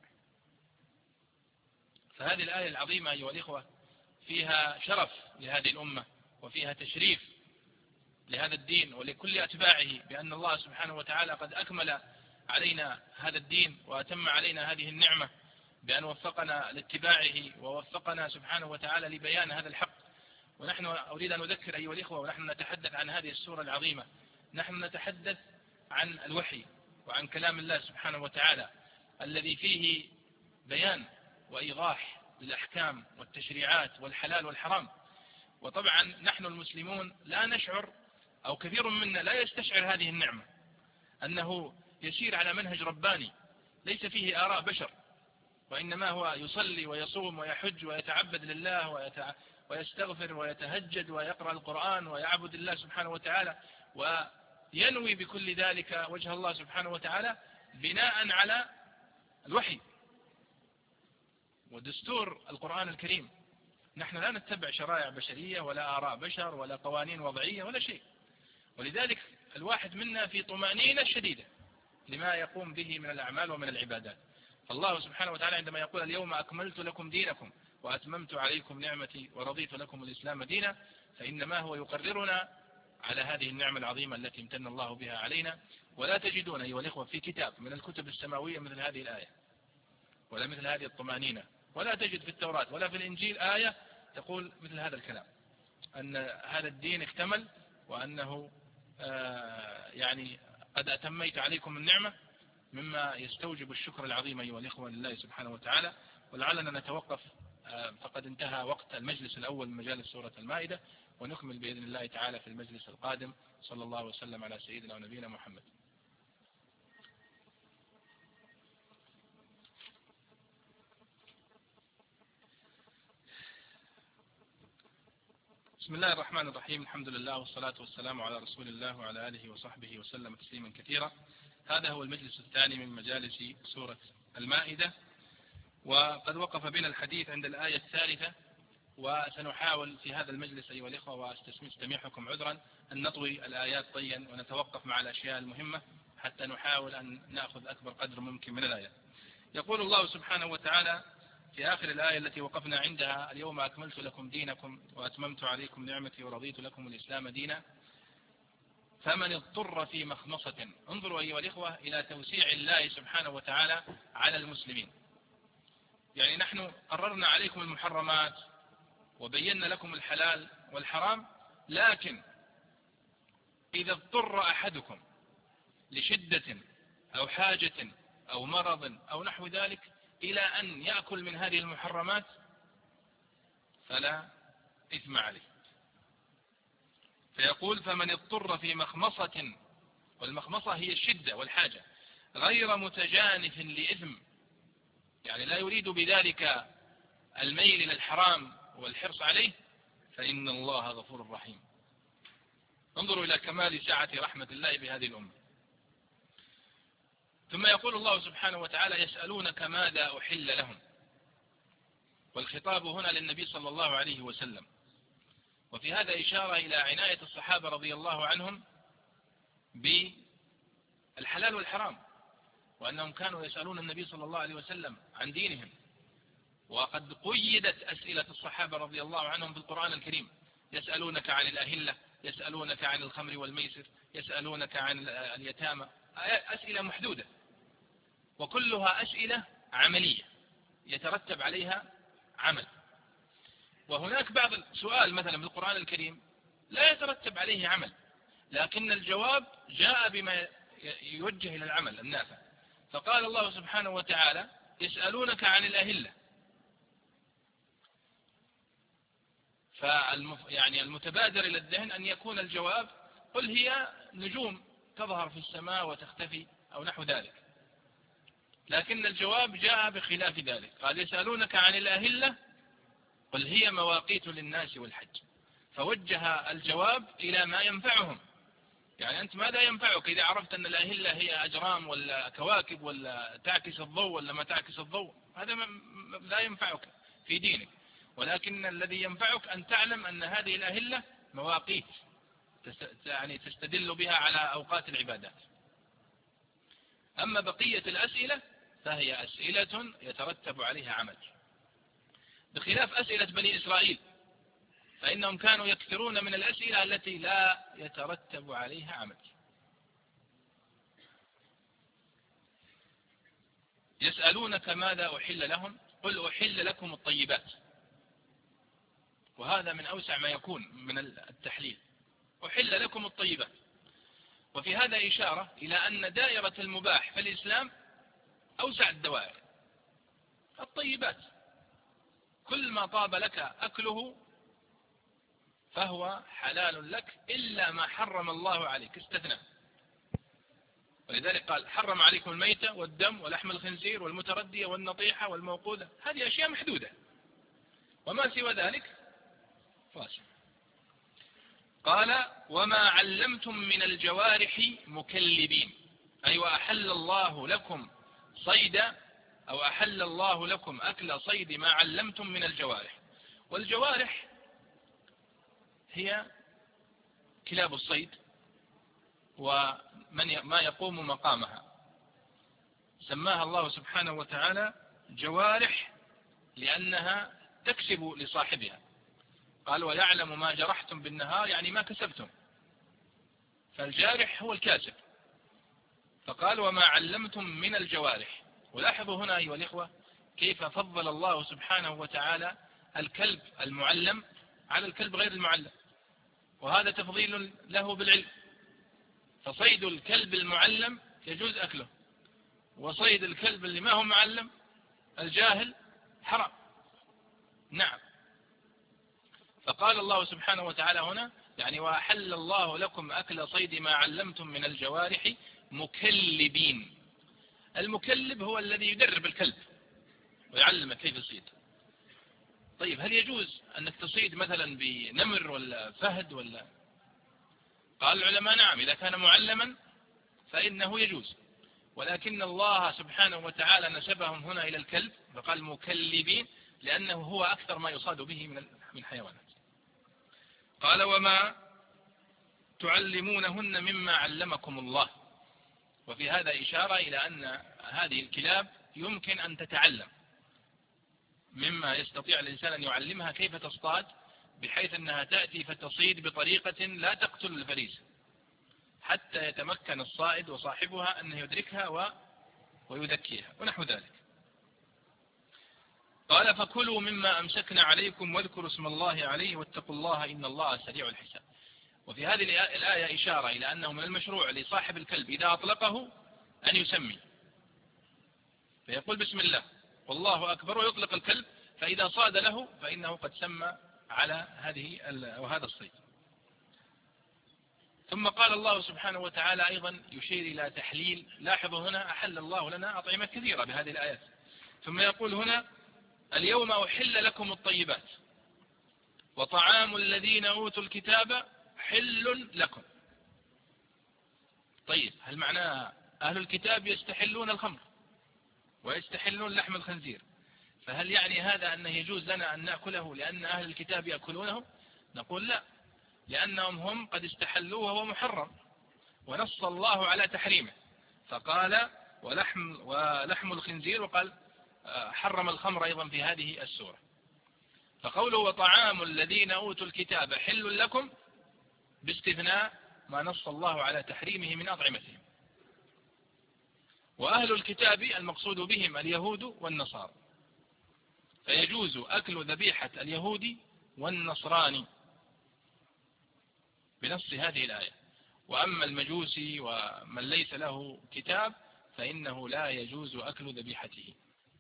فهذه الآية العظيمة أيها الإخوة فيها شرف لهذه الأمة وفيها تشريف لهذا الدين ولكل أتباعه، بأن الله سبحانه وتعالى قد أكمل علينا هذا الدين وأتم علينا هذه النعمة بأن وفقنا لاتباعه ووفقنا سبحانه وتعالى لبيان هذا الحق. ونحن أريد أن أذكر أيها الإخوة ونحن نتحدث عن هذه السورة العظيمة، نحن نتحدث عن الوحي وعن كلام الله سبحانه وتعالى الذي فيه بيان وإيضاح للأحكام والتشريعات والحلال والحرام. وطبعا نحن المسلمون لا نشعر أو كثير منا لا يستشعر هذه النعمة، أنه يسير على منهج رباني ليس فيه آراء بشر، وإنما هو يصلي ويصوم ويحج ويتعبد لله ويستغفر ويتهجد ويقرأ القرآن ويعبد الله سبحانه وتعالى، وينوي بكل ذلك وجه الله سبحانه وتعالى بناء على الوحي ودستور القرآن الكريم. نحن لا نتبع شرائع بشرية ولا آراء بشر ولا قوانين وضعية ولا شيء، ولذلك الواحد منا في طمأنينة شديدة لما يقوم به من الأعمال ومن العبادات. فالله سبحانه وتعالى عندما يقول اليوم أكملت لكم دينكم وأتممت عليكم نعمتي ورضيت لكم الإسلام دينا، فإنما هو يقررنا على هذه النعمة العظيمة التي امتن الله بها علينا. ولا تجدون أيها الإخوة في كتاب من الكتب السماوية مثل هذه الآية ولا مثل هذه الطمأنينة، ولا تجد في التوراة ولا في الإنجيل آية تقول مثل هذا الكلام، أن هذا الدين اكتمل وأنه يعني قد أتميت عليكم النعمة، مما يستوجب الشكر العظيم أيها الإخوة لله سبحانه وتعالى. ولعلنا نتوقف، فقد انتهى وقت المجلس الأول من مجالس سورة المائدة، ونكمل بإذن الله تعالى في المجلس القادم. صلى الله وسلم على سيدنا ونبينا محمد. بسم الله الرحمن الرحيم، الحمد لله والصلاة والسلام على رسول الله وعلى آله وصحبه وسلم تسليما كثيرا. هذا هو المجلس الثاني من مجالس سورة المائدة، وقد وقف بنا الحديث عند الآية الثالثة، وسنحاول في هذا المجلس أيها الإخوة واستسمحكم عذرا أن نطوي الآيات طيا ونتوقف مع الأشياء المهمة حتى نحاول أن نأخذ أكبر قدر ممكن من الآيات. يقول الله سبحانه وتعالى في آخر الآية التي وقفنا عندها اليوم أكملت لكم دينكم وأتممت عليكم نعمتي ورضيت لكم الإسلام دينا فمن اضطر في مخمصة. انظروا أيها الإخوة إلى توسيع الله سبحانه وتعالى على المسلمين. يعني نحن قررنا عليكم المحرمات وبينا لكم الحلال والحرام، لكن إذا اضطر أحدكم لشدة أو حاجة أو مرض أو نحو ذلك إلى أن يأكل من هذه المحرمات فلا إثم عليه. فيقول فمن اضطر في مخمصة، والمخمصة هي الشدة والحاجة، غير متجانف لإثم، يعني لا يريد بذلك الميل إلى الحرام والحرص عليه، فإن الله غفور رحيم. انظروا إلى كمال سعة رحمة الله بهذه الأمة. ثم يقول الله سبحانه وتعالى يسألونك ماذا أحل لهم، والخطاب هنا للنبي صلى الله عليه وسلم. وفي هذا إشارة إلى عناية الصحابة رضي الله عنهم بالحلال والحرام، وأنهم كانوا يسألون النبي صلى الله عليه وسلم عن دينهم. وقد قيدت أسئلة الصحابة رضي الله عنهم في القرآن الكريم، يسألونك عن الأهلة، يسألونك عن الخمر والميسر، يسألونك عن اليتامى، أسئلة محدودة، وكلها أسئلة عملية يترتب عليها عمل. وهناك بعض السؤال مثلا في القرآن الكريم لا يترتب عليه عمل، لكن الجواب جاء بما يوجه إلى العمل النافع. فقال الله سبحانه وتعالى يسألونك عن الأهلة، يعني المتبادر إلى الذهن أن يكون الجواب قل هي نجوم تظهر في السماء وتختفي أو نحو ذلك، لكن الجواب جاء بخلاف ذلك. قال يسألونك عن الأهلة قل هي مواقيت للناس والحج، فوجه الجواب إلى ما ينفعهم. يعني أنت ماذا ينفعك إذا عرفت أن الأهلة هي أجرام ولا كواكب ولا تعكس الضوء ولا ما تعكس الضوء؟ هذا لا ينفعك في دينك، ولكن الذي ينفعك أن تعلم أن هذه الأهلة مواقيت يعني تستدل بها على أوقات العبادات. أما بقية الأسئلة فهي أسئلة يترتب عليها عمل، بخلاف أسئلة بني إسرائيل، فإنهم كانوا يكثرون من الأسئلة التي لا يترتب عليها عمل. يسألونك ماذا أحل لهم قل أحل لكم الطيبات، وهذا من أوسع ما يكون من التحليل، أحل لكم الطيبات. وفي هذا إشارة إلى أن دائرة المباح في الإسلام أوسع الدوائر. الطيبات كل ما طاب لك أكله فهو حلال لك إلا ما حرم الله عليك، استثناء. ولذلك قال حرم عليكم الميتة والدم ولحم الخنزير والمتردية والنطيحة والموقوذة، هذه أشياء محدودة، وما سوى ذلك فاسد. قال وما علمتم من الجوارح مكلبين، أي وأحل الله لكم صيد أو أحل الله لكم أكل صيد ما علمتم من الجوارح. والجوارح هي كلاب الصيد وما يقوم مقامها، سماها الله سبحانه وتعالى جوارح لأنها تكسب لصاحبها. قال ويعلم ما جرحتم بالنهار، يعني ما كسبتم، فالجارح هو الكاسب. فقال وما علمتم من الجوارح. ولاحظوا هنا أيها الإخوة كيف فضل الله سبحانه وتعالى الكلب المعلم على الكلب غير المعلم، وهذا تفضيل له بالعلم. فصيد الكلب المعلم يجوز أكله، وصيد الكلب اللي ما هو معلم الجاهل حرام. نعم. فقال الله سبحانه وتعالى هنا يعني وأحل الله لكم أكل صيد ما علمتم من الجوارح مكلبين. المكلب هو الذي يدرب الكلب ويعلمه كيف يصيد. طيب هل يجوز أنك تصيد مثلا بنمر ولا فهد ولا؟ قال العلماء نعم، إذا كان معلما فإنه يجوز، ولكن الله سبحانه وتعالى نسبهم هنا إلى الكلب فقال مكلبين لأنه هو أكثر ما يصاد به من حيوانات. قال وما تعلمونهن مما علمكم الله. وفي هذا إشارة إلى أن هذه الكلاب يمكن أن تتعلم، مما يستطيع الإنسان أن يعلمها كيف تصطاد، بحيث أنها تأتي فتصيد بطريقة لا تقتل الفريسة حتى يتمكن الصائد وصاحبها أن يدركها ويذكيها ونحو ذلك. قال فكلوا مما أمسكنا عليكم واذكروا اسم الله عليه واتقوا الله إن الله سريع الحساب. وفي هذه الآية إشارة إلى أنه من المشروع لصاحب الكلب إذا أطلقه أن يسمي، فيقول بسم الله والله أكبر ويطلق الكلب، فإذا صاد له فإنه قد سمى على هذا الصيد. ثم قال الله سبحانه وتعالى أيضا يشير إلى تحليل. لاحظوا هنا أحل الله لنا أطعمة كثيرة بهذه الآيات، ثم يقول هنا اليوم أحل لكم الطيبات وطعام الذين أوتوا الكتاب حل لكم. طيب، هل معناها أهل الكتاب يستحلون الخمر ويستحلون لحم الخنزير، فهل يعني هذا أنه يجوز لنا أن نأكله لأن أهل الكتاب يأكلونه؟ نقول لا، لأنهم هم قد استحلوه وهو محرم، ونص الله على تحريمه فقال ولحم الخنزير، وقال حرم الخمر أيضا في هذه السورة. فقوله وطعام الذين أوتوا الكتاب حل لكم باستثناء ما نص الله على تحريمه من أطعمتهم. وأهل الكتاب المقصود بهم اليهود والنصارى، فيجوز أكل ذبيحة اليهودي والنصراني بنص هذه الآية. وأما المجوسي ومن ليس له كتاب فإنه لا يجوز أكل ذبيحته.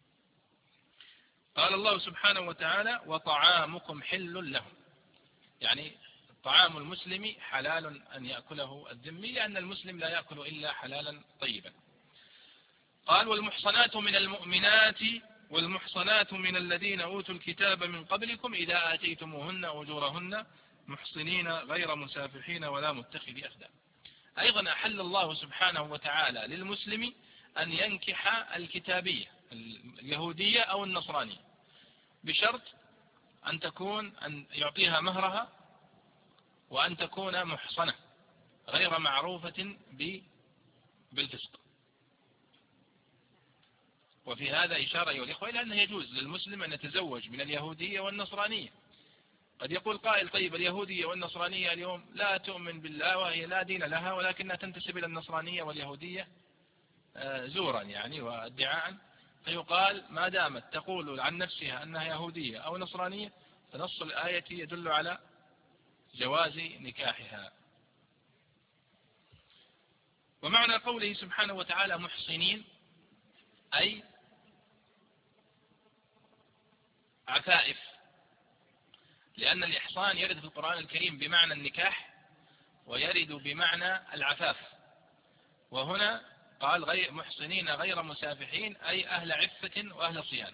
قال الله سبحانه وتعالى وطعامكم حل لهم، يعني طعام المسلم حلال أن يأكله الذمي، لأن المسلم لا يأكل إلا حلالا طيبا. قال والمحصنات من المؤمنات والمحصنات من الذين أوتوا الكتاب من قبلكم إذا آتيتموهن أجورهن محصنين غير مسافحين ولا متخذي أخدان. أيضا أحل الله سبحانه وتعالى للمسلم أن ينكح الكتابية اليهودية أو النصرانية، بشرط أن يعطيها مهرها، وأن تكون محصنة غير معروفة بالفسق. وفي هذا إشارة أيها الإخوة إلى أنه يجوز للمسلم أن يتزوج من اليهودية والنصرانية. قد يقول قائل طيب اليهودية والنصرانية اليوم لا تؤمن بالله وهي لا دين لها، ولكنها تنتسب إلى النصرانية واليهودية زورا يعني وادعاء، فيقال ما دامت تقول عن نفسها أنها يهودية أو نصرانية فنص الآية يدل على جواز نكاحها. ومعنى قوله سبحانه وتعالى محصنين أي عفائف، لأن الإحصان يرد في القرآن الكريم بمعنى النكاح ويرد بمعنى العفاف، وهنا قال غير محصنين غير مسافحين أي أهل عفة وأهل صيانة.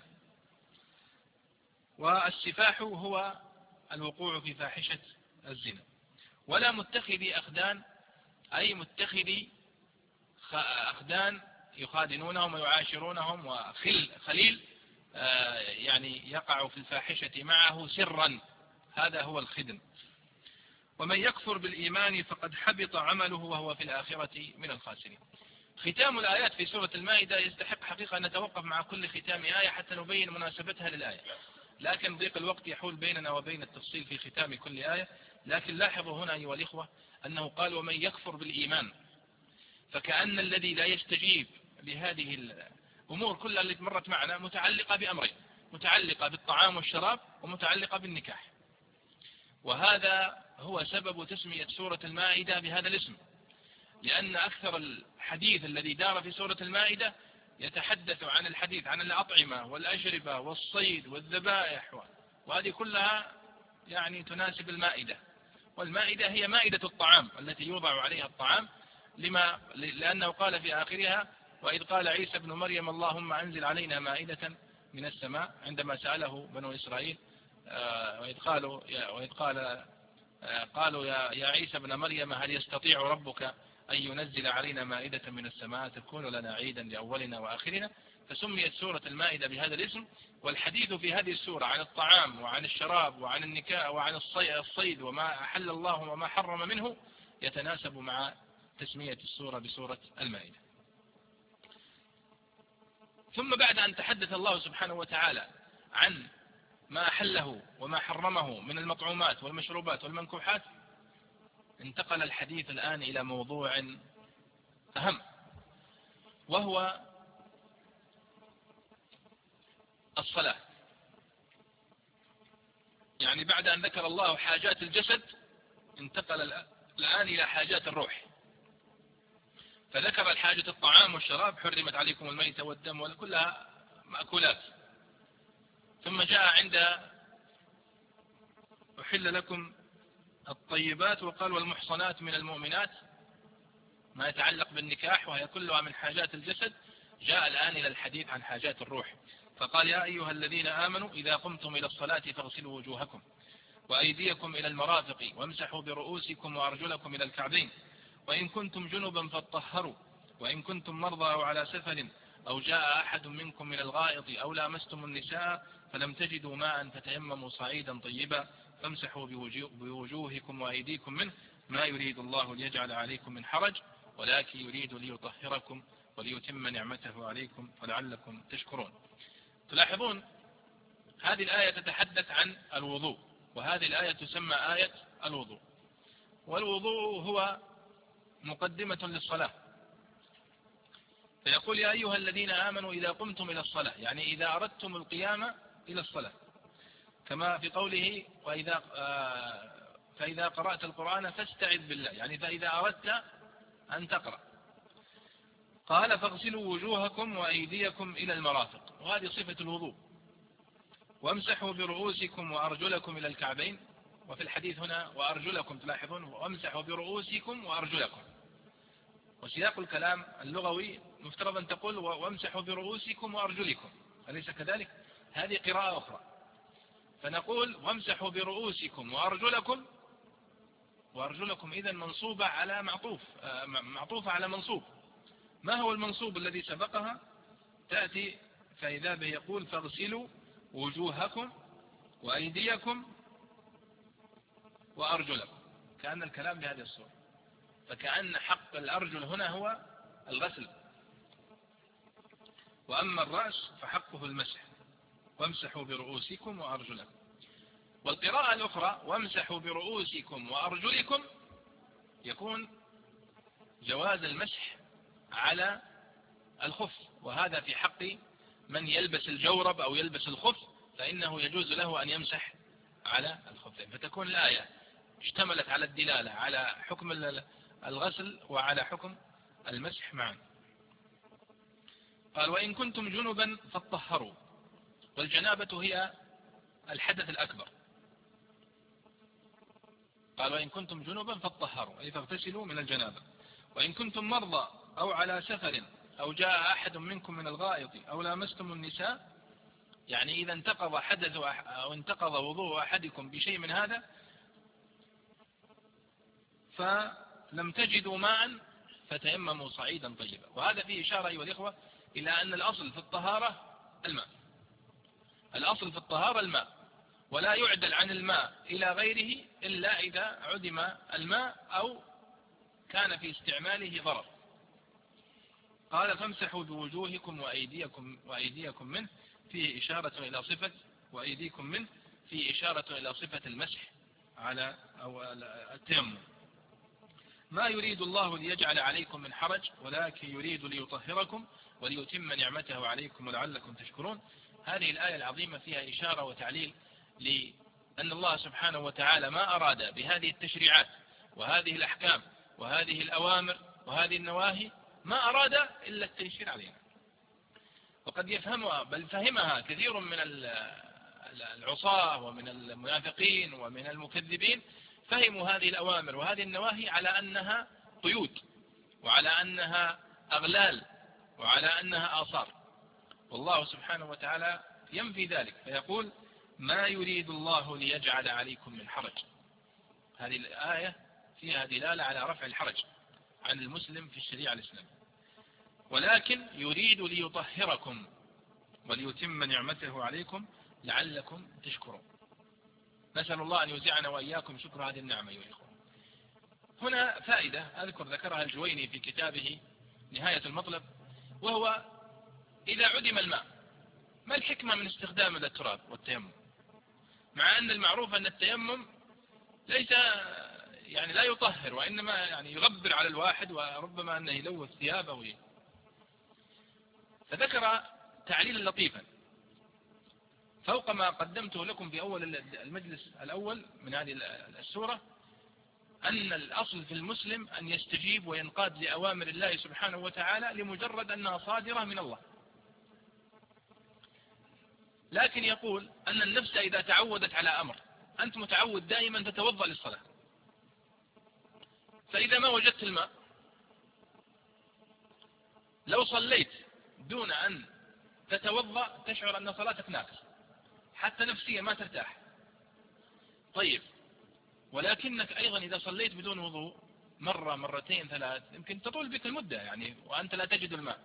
والسفاح هو الوقوع في فاحشة الزنا. ولا متخذي أخدان أي متخذي أخدان يخادنونهم ويعاشرونهم، وخليل يعني يقع في الفاحشة معه سرا، هذا هو الخدم. ومن يكفر بالإيمان فقد حبط عمله وهو في الآخرة من الخاسرين. ختام الآيات في سورة المائدة يستحق حقيقة أن نتوقف مع كل ختام آية حتى نبين مناسبتها للآية، لكن ضيق الوقت يحول بيننا وبين التفصيل في ختام كل آية. لكن لاحظوا هنا أيها الإخوة أنه قال ومن يكفر بالإيمان، فكأن الذي لا يستجيب لهذه الأمور كلها التي مرت معنا متعلقة بأمرين، متعلقة بالطعام والشراب ومتعلقة بالنكاح. وهذا هو سبب تسمية سورة المائدة بهذا الاسم، لأن أكثر الحديث الذي دار في سورة المائدة يتحدث عن الحديث عن الأطعمة والأشربة والصيد والذبائح، وهذه كلها يعني تناسب المائدة. والمائدة هي مائدة الطعام التي يوضع عليها الطعام، لأنه قال في آخرها وإذ قال عيسى ابن مريم اللهم أنزل علينا مائدة من السماء، عندما سأله بنو إسرائيل وإذ قالوا يا عيسى ابن مريم هل يستطيع ربك أن ينزل علينا مائدة من السماء تكون لنا عيدا لأولنا وآخرنا، فسميت سورة المائدة بهذا الاسم. والحديث في هذه السورة عن الطعام وعن الشراب وعن النكاح وعن الصيد وما أحل الله وما حرم منه يتناسب مع تسمية السورة بسورة المائدة. ثم بعد أن تحدث الله سبحانه وتعالى عن ما أحله وما حرمه من المطعومات والمشروبات والمنكوحات، انتقل الحديث الآن إلى موضوع أهم، وهو الصلاة. يعني بعد أن ذكر الله حاجات الجسد انتقل الآن إلى حاجات الروح، فذكر الحاجة الطعام والشراب، حرمت عليكم الميتة والدم وكلها مأكولات. ثم جاء عند أحل لكم الطيبات، وقال والمحصنات من المؤمنات، ما يتعلق بالنكاح وهي كلها من حاجات الجسد. جاء الآن إلى الحديث عن حاجات الروح، فقال يا أيها الذين آمنوا إذا قمتم إلى الصلاة فاغسلوا وجوهكم وأيديكم إلى المرافق وامسحوا برؤوسكم وأرجلكم إلى الكعبين، وإن كنتم جنبا فاطهروا، وإن كنتم مرضى أو على سفر أو جاء أحد منكم من الغائط أو لامستم النساء فلم تجدوا ماء فتيمموا صعيدا طيبا فامسحوا بوجوهكم وأيديكم منه، ما يريد الله ليجعل عليكم من حرج ولكن يريد ليطهركم وليتم نعمته عليكم ولعلكم تشكرون. تلاحظون هذه الآية تتحدث عن الوضوء، وهذه الآية تسمى آية الوضوء. والوضوء هو مقدمة للصلاة، فيقول يا أيها الذين آمنوا إذا قمتم إلى الصلاة، يعني إذا أردتم القيام إلى الصلاة، كما في قوله فإذا قرأت القرآن فاستعذ بالله، يعني فإذا أردت أن تقرأ. قال فاغسلوا وجوهكم وأيديكم إلى المرافق، وهذه صفة الوضوء. وامسحوا برؤوسكم وأرجلكم إلى الكعبين، وفي الحديث هنا وأرجلكم، تلاحظون وامسحوا برؤوسكم وأرجلكم، وسياق الكلام اللغوي مفترض أن تقول وامسحوا برؤوسكم وأرجلكم، أليس كذلك؟ هذه قراءة أخرى، فنقول وامسحوا برؤوسكم وأرجلكم، وأرجلكم إذن منصوبة على معطوفة على منصوب. ما هو المنصوب الذي سبقها؟ تأتي فإذا به يقول فاغسلوا وجوهكم وأيديكم وأرجلكم، كأن الكلام بهذه الصورة، فكأن حق الأرجل هنا هو الغسل، وأما الرأس فحقه المسح، وامسحوا برؤوسكم وأرجلكم. والقراءة الأخرى وامسحوا برؤوسكم وأرجلكم يكون جواز المسح على الخف، وهذا في حق من يلبس الجورب أو يلبس الخف، فإنه يجوز له أن يمسح على الخفين، فتكون الآية اشتملت على الدلالة على حكم الغسل وعلى حكم المسح معا. قال وإن كنتم جنبا فاطهروا، والجنابة هي الحدث الأكبر. قال وإن كنتم جنبا فاطهروا، أي فاغتسلوا من الجنابة. وإن كنتم مرضى أو على سفر أو جاء أحد منكم من الغائط أو لامستم النساء، يعني إذا انتقض حدث أو انتقض وضوء أحدكم بشيء من هذا فلم تجدوا ماء فتيمموا صعيدا طيبا. وهذا فيه إشارة أيها الإخوة إلى أن الأصل في الطهارة الماء، الأصل في الطهارة الماء، ولا يعدل عن الماء إلى غيره إلا إذا عدم الماء أو كان في استعماله ضرر. قال فامسحوا بوجوهكم وأيديكم منه، فيه إشارة إلى صفة وأيديكم منه، فيه إشارة إلى صفة المسح على أو التيمم. ما يريد الله ليجعل عليكم من حرج ولكن يريد ليطهركم وليتم نعمته عليكم ولعلكم تشكرون. هذه الآية العظيمة فيها إشارة وتعليل لأن الله سبحانه وتعالى ما أراد بهذه التشريعات وهذه الأحكام وهذه الأوامر وهذه النواهي ما أراد إلا التيسير علينا. وقد يفهمها بل فهمها كثير من العصاة ومن المنافقين ومن المكذبين، فهموا هذه الأوامر وهذه النواهي على أنها قيود وعلى أنها أغلال وعلى أنها آثار، والله سبحانه وتعالى ينفي ذلك فيقول ما يريد الله ليجعل عليكم من حرج. هذه الآية فيها دلالة على رفع الحرج عن المسلم في الشريعة الإسلامية، ولكن يريد ليطهركم وليتم نعمته عليكم لعلكم تشكرون. نسأل الله أن يوزعنا وإياكم شكر هذه النعمة أيها الإخوة. هنا فائدة أذكر ذكرها الجويني في كتابه نهاية المطلب، وهو إذا عدم الماء ما الحكمة من استخدام التراب والتيمم، مع أن المعروف أن التيمم ليس يعني لا يطهر وإنما يعني يغبر على الواحد وربما أنه يلوث ثيابه. فذكر تعليلا لطيفا فوق ما قدمته لكم في أول المجلس الأول من هذه السورة، أن الأصل في المسلم أن يستجيب وينقاد لأوامر الله سبحانه وتعالى لمجرد أنها صادرة من الله. لكن يقول أن النفس إذا تعودت على أمر، أنت متعود دائما تتوضأ للصلاة، فإذا ما وجدت الماء لو صليت دون أن تتوضأ تشعر أن صلاتك ناقصة، حتى نفسيا ما ترتاح. طيب، ولكنك أيضا إذا صليت بدون وضوء مرة مرتين ثلاث يمكن تطول بك المدة يعني وأنت لا تجد الماء،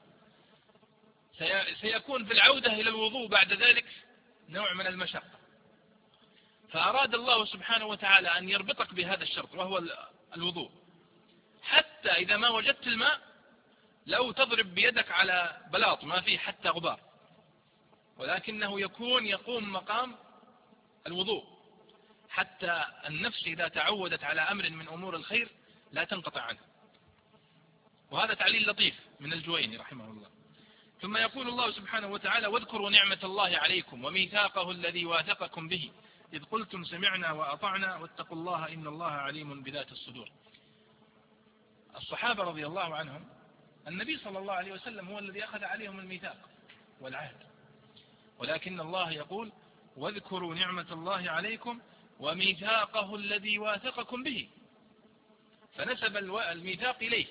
سيكون في العودة إلى الوضوء بعد ذلك نوع من المشقة. فأراد الله سبحانه وتعالى أن يربطك بهذا الشرط وهو الوضوء، حتى إذا ما وجدت الماء لو تضرب بيدك على بلاط ما فيه حتى غبار، ولكنه يقوم مقام الوضوء، حتى النفس إذا تعودت على أمر من أمور الخير لا تنقطع عنه. وهذا تعليل لطيف من الجويني رحمه الله. ثم يقول الله سبحانه وتعالى: واذكروا نعمة الله عليكم وميثاقه الذي واثقكم به إذ قلتم سمعنا وأطعنا واتقوا الله إن الله عليم بذات الصدور. الصحابة رضي الله عنهم النبي صلى الله عليه وسلم هو الذي أخذ عليهم الميثاق والعهد، ولكن الله يقول: واذكروا نعمة الله عليكم وميثاقه الذي واثقكم به، فنسب الميثاق إليه.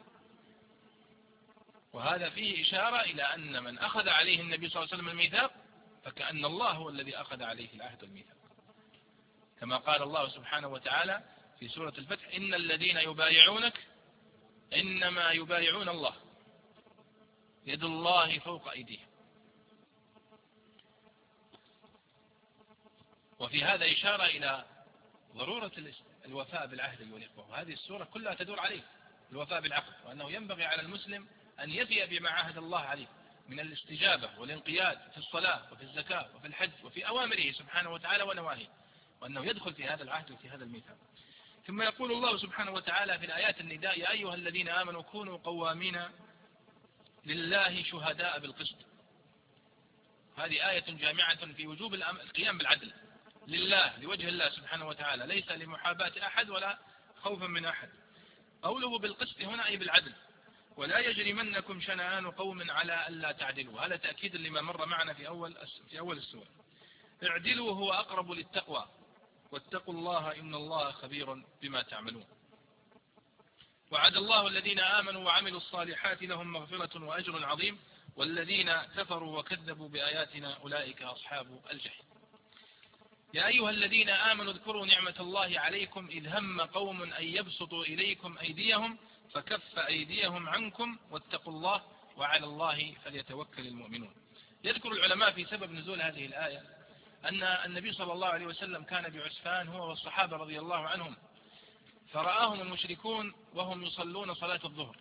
وهذا فيه إشارة إلى أن من أخذ عليه النبي صلى الله عليه وسلم الميثاق فكأن الله هو الذي أخذ عليه العهد والميثاق، كما قال الله سبحانه وتعالى في سورة الفتح: إن الذين يبايعونك إنما يبايعون الله يد الله فوق أيديهم. وفي هذا إشارة إلى ضرورة الوفاء بالعهد أيها الإخوة، وهذه السورة كلها تدور عليه الوفاء بالعقد، وأنه ينبغي على المسلم أن يفي بما عهد الله عليه من الاستجابة والانقياد في الصلاة وفي الزكاة وفي الحج وفي أوامره سبحانه وتعالى ونواهيه، وأنه يدخل في هذا العهد وفي هذا الميثاق. ثم يقول الله سبحانه وتعالى في الآيات النداء: يا أيها الذين آمنوا كونوا قوامين لله شهداء بالقسط. هذه آية جامعة في وجوب القيام بالعدل لله، لوجه الله سبحانه وتعالى، ليس لمحاباة أحد ولا خوفا من أحد. قوله بالقسط هنا أي بالعدل. ولا يجرمنكم شنآن قوم على ألا تعدلوا، هذا تأكيد لما مر معنا في أول السورة. اعدلوا هو أقرب للتقوى واتقوا الله إن الله خبير بما تعملون. وعد الله الذين آمنوا وعملوا الصالحات لهم مغفرة وأجر عظيم والذين كفروا وكذبوا بآياتنا أولئك أصحاب الجحيم. يا أيها الذين آمنوا اذكروا نعمة الله عليكم إذ هم قوم أن يبسطوا إليكم أيديهم فكف أيديهم عنكم واتقوا الله وعلى الله فليتوكل المؤمنون. يذكر العلماء في سبب نزول هذه الآية أن النبي صلى الله عليه وسلم كان بعسفان هو والصحابة رضي الله عنهم، فرآهم المشركون وهم يصلون صلاة الظهر،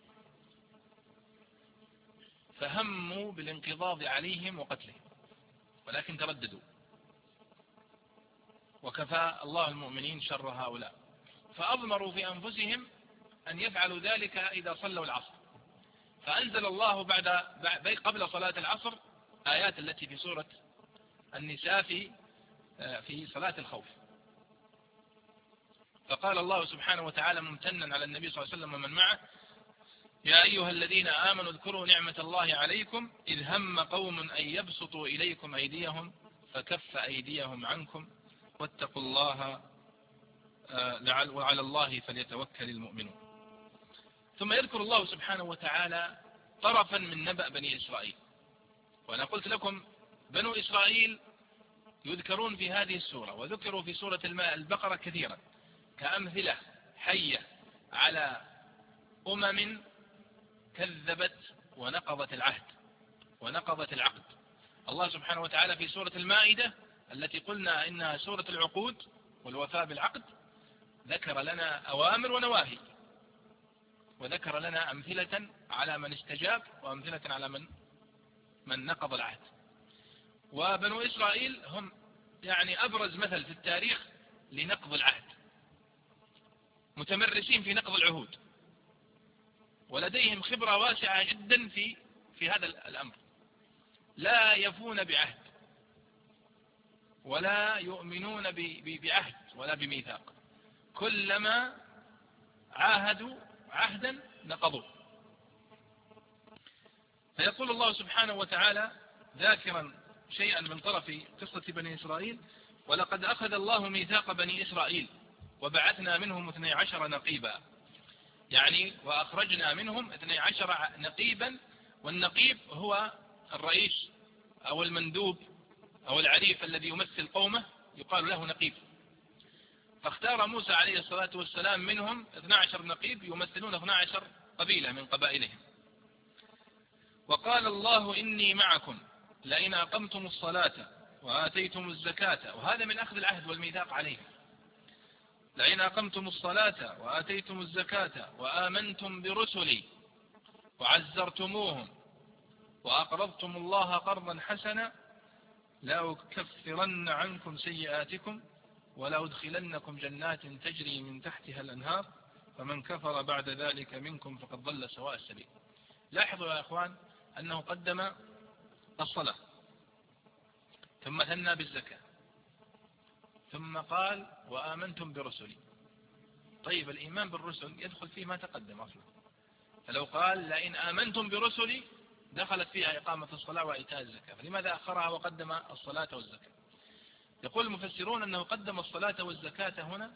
فهموا بالانقضاض عليهم وقتلهم، ولكن ترددوا، وكفى الله المؤمنين شر هؤلاء، فأضمروا في أنفسهم أن يفعلوا ذلك إذا صلوا العصر، فأنزل الله قبل صلاة العصر آيات التي في سورة النساء في صلاة الخوف. فقال الله سبحانه وتعالى ممتنا على النبي صلى الله عليه وسلم ومن معه: يا أيها الذين آمنوا اذكروا نعمة الله عليكم إذ هم قوم أن يبسطوا إليكم أيديهم فكف أيديهم عنكم واتقوا الله وعلى الله فليتوكل المؤمنون. ثم يذكر الله سبحانه وتعالى طرفا من نبأ بني إسرائيل. وأنا قلت لكم بنو إسرائيل يذكرون في هذه السورة وذكروا في سورة البقرة كثيرا كأمثلة حية على أمم كذبت ونقضت العهد ونقضت العقد. الله سبحانه وتعالى في سورة المائدة التي قلنا إنها سورة العقود والوفاء بالعقد ذكر لنا أوامر ونواهي، وذكر لنا أمثلة على من استجاب وأمثلة على من نقض العهد. وبنو إسرائيل هم يعني أبرز مثل في التاريخ لنقض العهد، متمرسين في نقض العهود، ولديهم خبرة واسعة جدا في هذا الأمر، لا يفون بعهد ولا يؤمنون بعهد ولا بميثاق، كلما عاهدوا عهدا نقضوه. فيقول الله سبحانه وتعالى ذاكرا شيئا من طرف قصة بني إسرائيل: ولقد أخذ الله ميثاق بني إسرائيل وبعثنا منهم 12 نقيبا، يعني وأخرجنا منهم 12 نقيبا. والنقيب هو الرئيس أو المندوب أو العريف الذي يمثل قومه، يقال له نقيب. فاختار موسى عليه الصلاة والسلام منهم 12 نقيب يمثلون 12 قبيلة من قبائلهم. وقال الله إني معكم لئن أقمتم الصلاة وآتيتم الزكاة، وهذا من أخذ العهد والميثاق عليهم: لئن أقمتم الصلاة وآتيتم الزكاة وآمنتم برسلي وعزرتموهم وأقرضتم الله قرضا حسنا لأكفرن عنكم سيئاتكم ولأدخلنكم جنات تجري من تحتها الأنهار فمن كفر بعد ذلك منكم فقد ضل سواء السبيل. لاحظوا يا أخوان أنه قدم الصلاة ثم ثنى بالزكاة ثم قال وآمنتم برسلي. طيب الإيمان بالرسل يدخل فيه ما تقدم أصلا، فلو قال لئن آمنتم برسلي دخلت فيها إقامة الصلاة وإيتاء الزكاة، فلماذا أخرها وقدم الصلاة والزكاة؟ يقول المفسرون أنه قدم الصلاة والزكاة هنا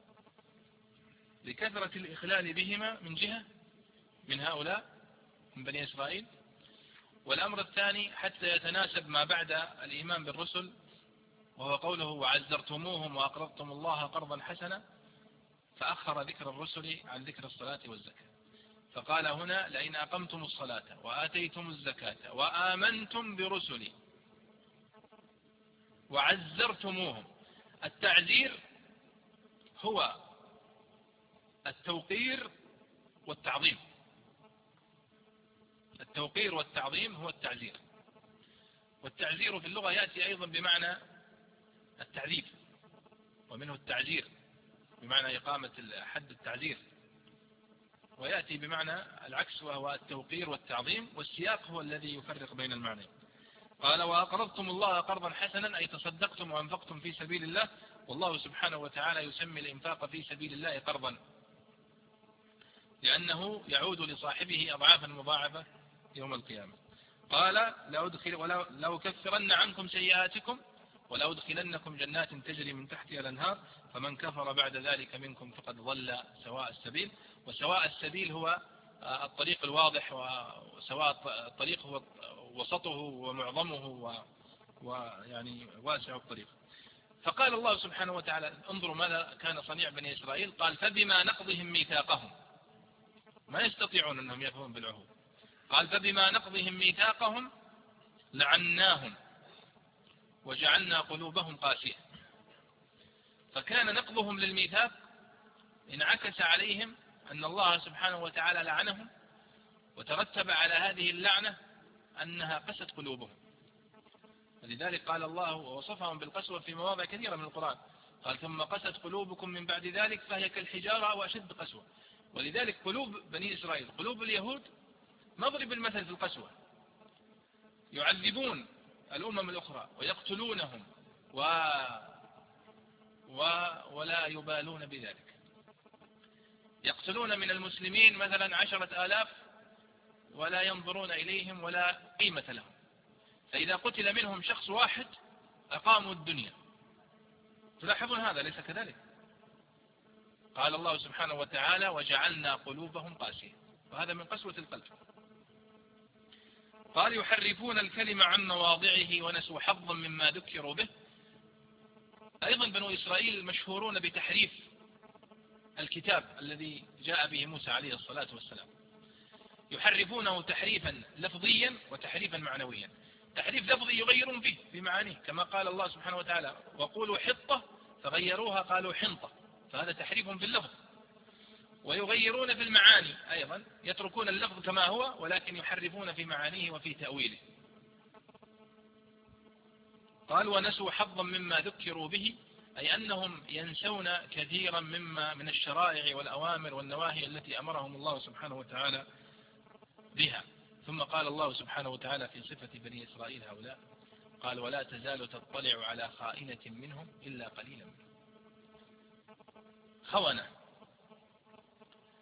لكثرة الإخلال بهما من جهة من هؤلاء من بني إسرائيل، والأمر الثاني حتى يتناسب ما بعد الإيمان بالرسل وهو قوله وعزرتموهم وأقرضتم الله قرضا حسنا، فأخر ذكر الرسل عن ذكر الصلاة والزكاة. فقال هنا لئن أقمتم الصلاة وآتيتم الزكاة وآمنتم برسلي وعزرتموهم. التعزير هو التوقير والتعظيم، التوقير والتعظيم هو التعزير. والتعزير في اللغة يأتي أيضا بمعنى التعذيب، ومنه التعزير بمعنى إقامة حد التعزير، ويأتي بمعنى العكس وهو التوقير والتعظيم، والسياق هو الذي يفرق بين المعنى. قال وأقرضتم الله قرضا حسنا أي تصدقتم وأنفقتم في سبيل الله، والله سبحانه وتعالى يسمي الإنفاق في سبيل الله قرضا لأنه يعود لصاحبه أضعافا مضاعفة يوم القيامة. قال لأكفرن عنكم سيئاتكم ولأدخلنكم جنات تجري من تحتها الأنهار فمن كفر بعد ذلك منكم فقد ضل سواء السبيل. وسواء السبيل هو الطريق الواضح، وسواء الطريق هو وسطه ومعظمه ويعني واسع الطريق. فقال الله سبحانه وتعالى انظروا ماذا كان صنيع بني إسرائيل، قال فبما نقضهم ميثاقهم، ما يستطيعون أنهم يفهم بالعهود، قال فبما نقضهم ميثاقهم لعناهم وجعلنا قلوبهم قاسية. فكان نقضهم للميثاق انعكس عليهم أن الله سبحانه وتعالى لعنهم، وترتب على هذه اللعنة أنها قست قلوبهم. ولذلك قال الله ووصفهم بالقسوة في مواضع كثيرة من القرآن، قال ثم قست قلوبكم من بعد ذلك فهي كالحجارة أو أشد قسوة. ولذلك قلوب بني إسرائيل قلوب اليهود نضرب المثل في القسوة، يعذبون الأمم الأخرى ويقتلونهم ولا يبالون بذلك. يقتلون من المسلمين مثلا 10,000 ولا ينظرون إليهم ولا قيمة لهم، فإذا قتل منهم شخص واحد أقاموا الدنيا. تلاحظون هذا ليس كذلك؟ قال الله سبحانه وتعالى وجعلنا قلوبهم قاسية، وهذا من قسوة القلب. قال يحرفون الكلمة عن مواضعه ونسوا حظا مما ذكروا به. أيضا بنو إسرائيل مشهورون بتحريف الكتاب الذي جاء به موسى عليه الصلاة والسلام، يحرفونه تحريفا لفظيا وتحريفا معنويا. تحريف لفظي يغيرون فيه في معانيه، كما قال الله سبحانه وتعالى وقولوا حطة فغيروها قالوا حنطة، فهذا تحريف في اللفظ. ويغيرون في المعاني أيضا، يتركون اللفظ كما هو ولكن يحرفون في معانيه وفي تأويله. قال ونسوا حظا مما ذكروا به، أي أنهم ينسون كثيرا مما من الشرائع والأوامر والنواهي التي أمرهم الله سبحانه وتعالى بها. ثم قال الله سبحانه وتعالى في صفة بني إسرائيل هؤلاء، قال ولا تزال تطلع على خائنة منهم إلا قليلا منهم. خونة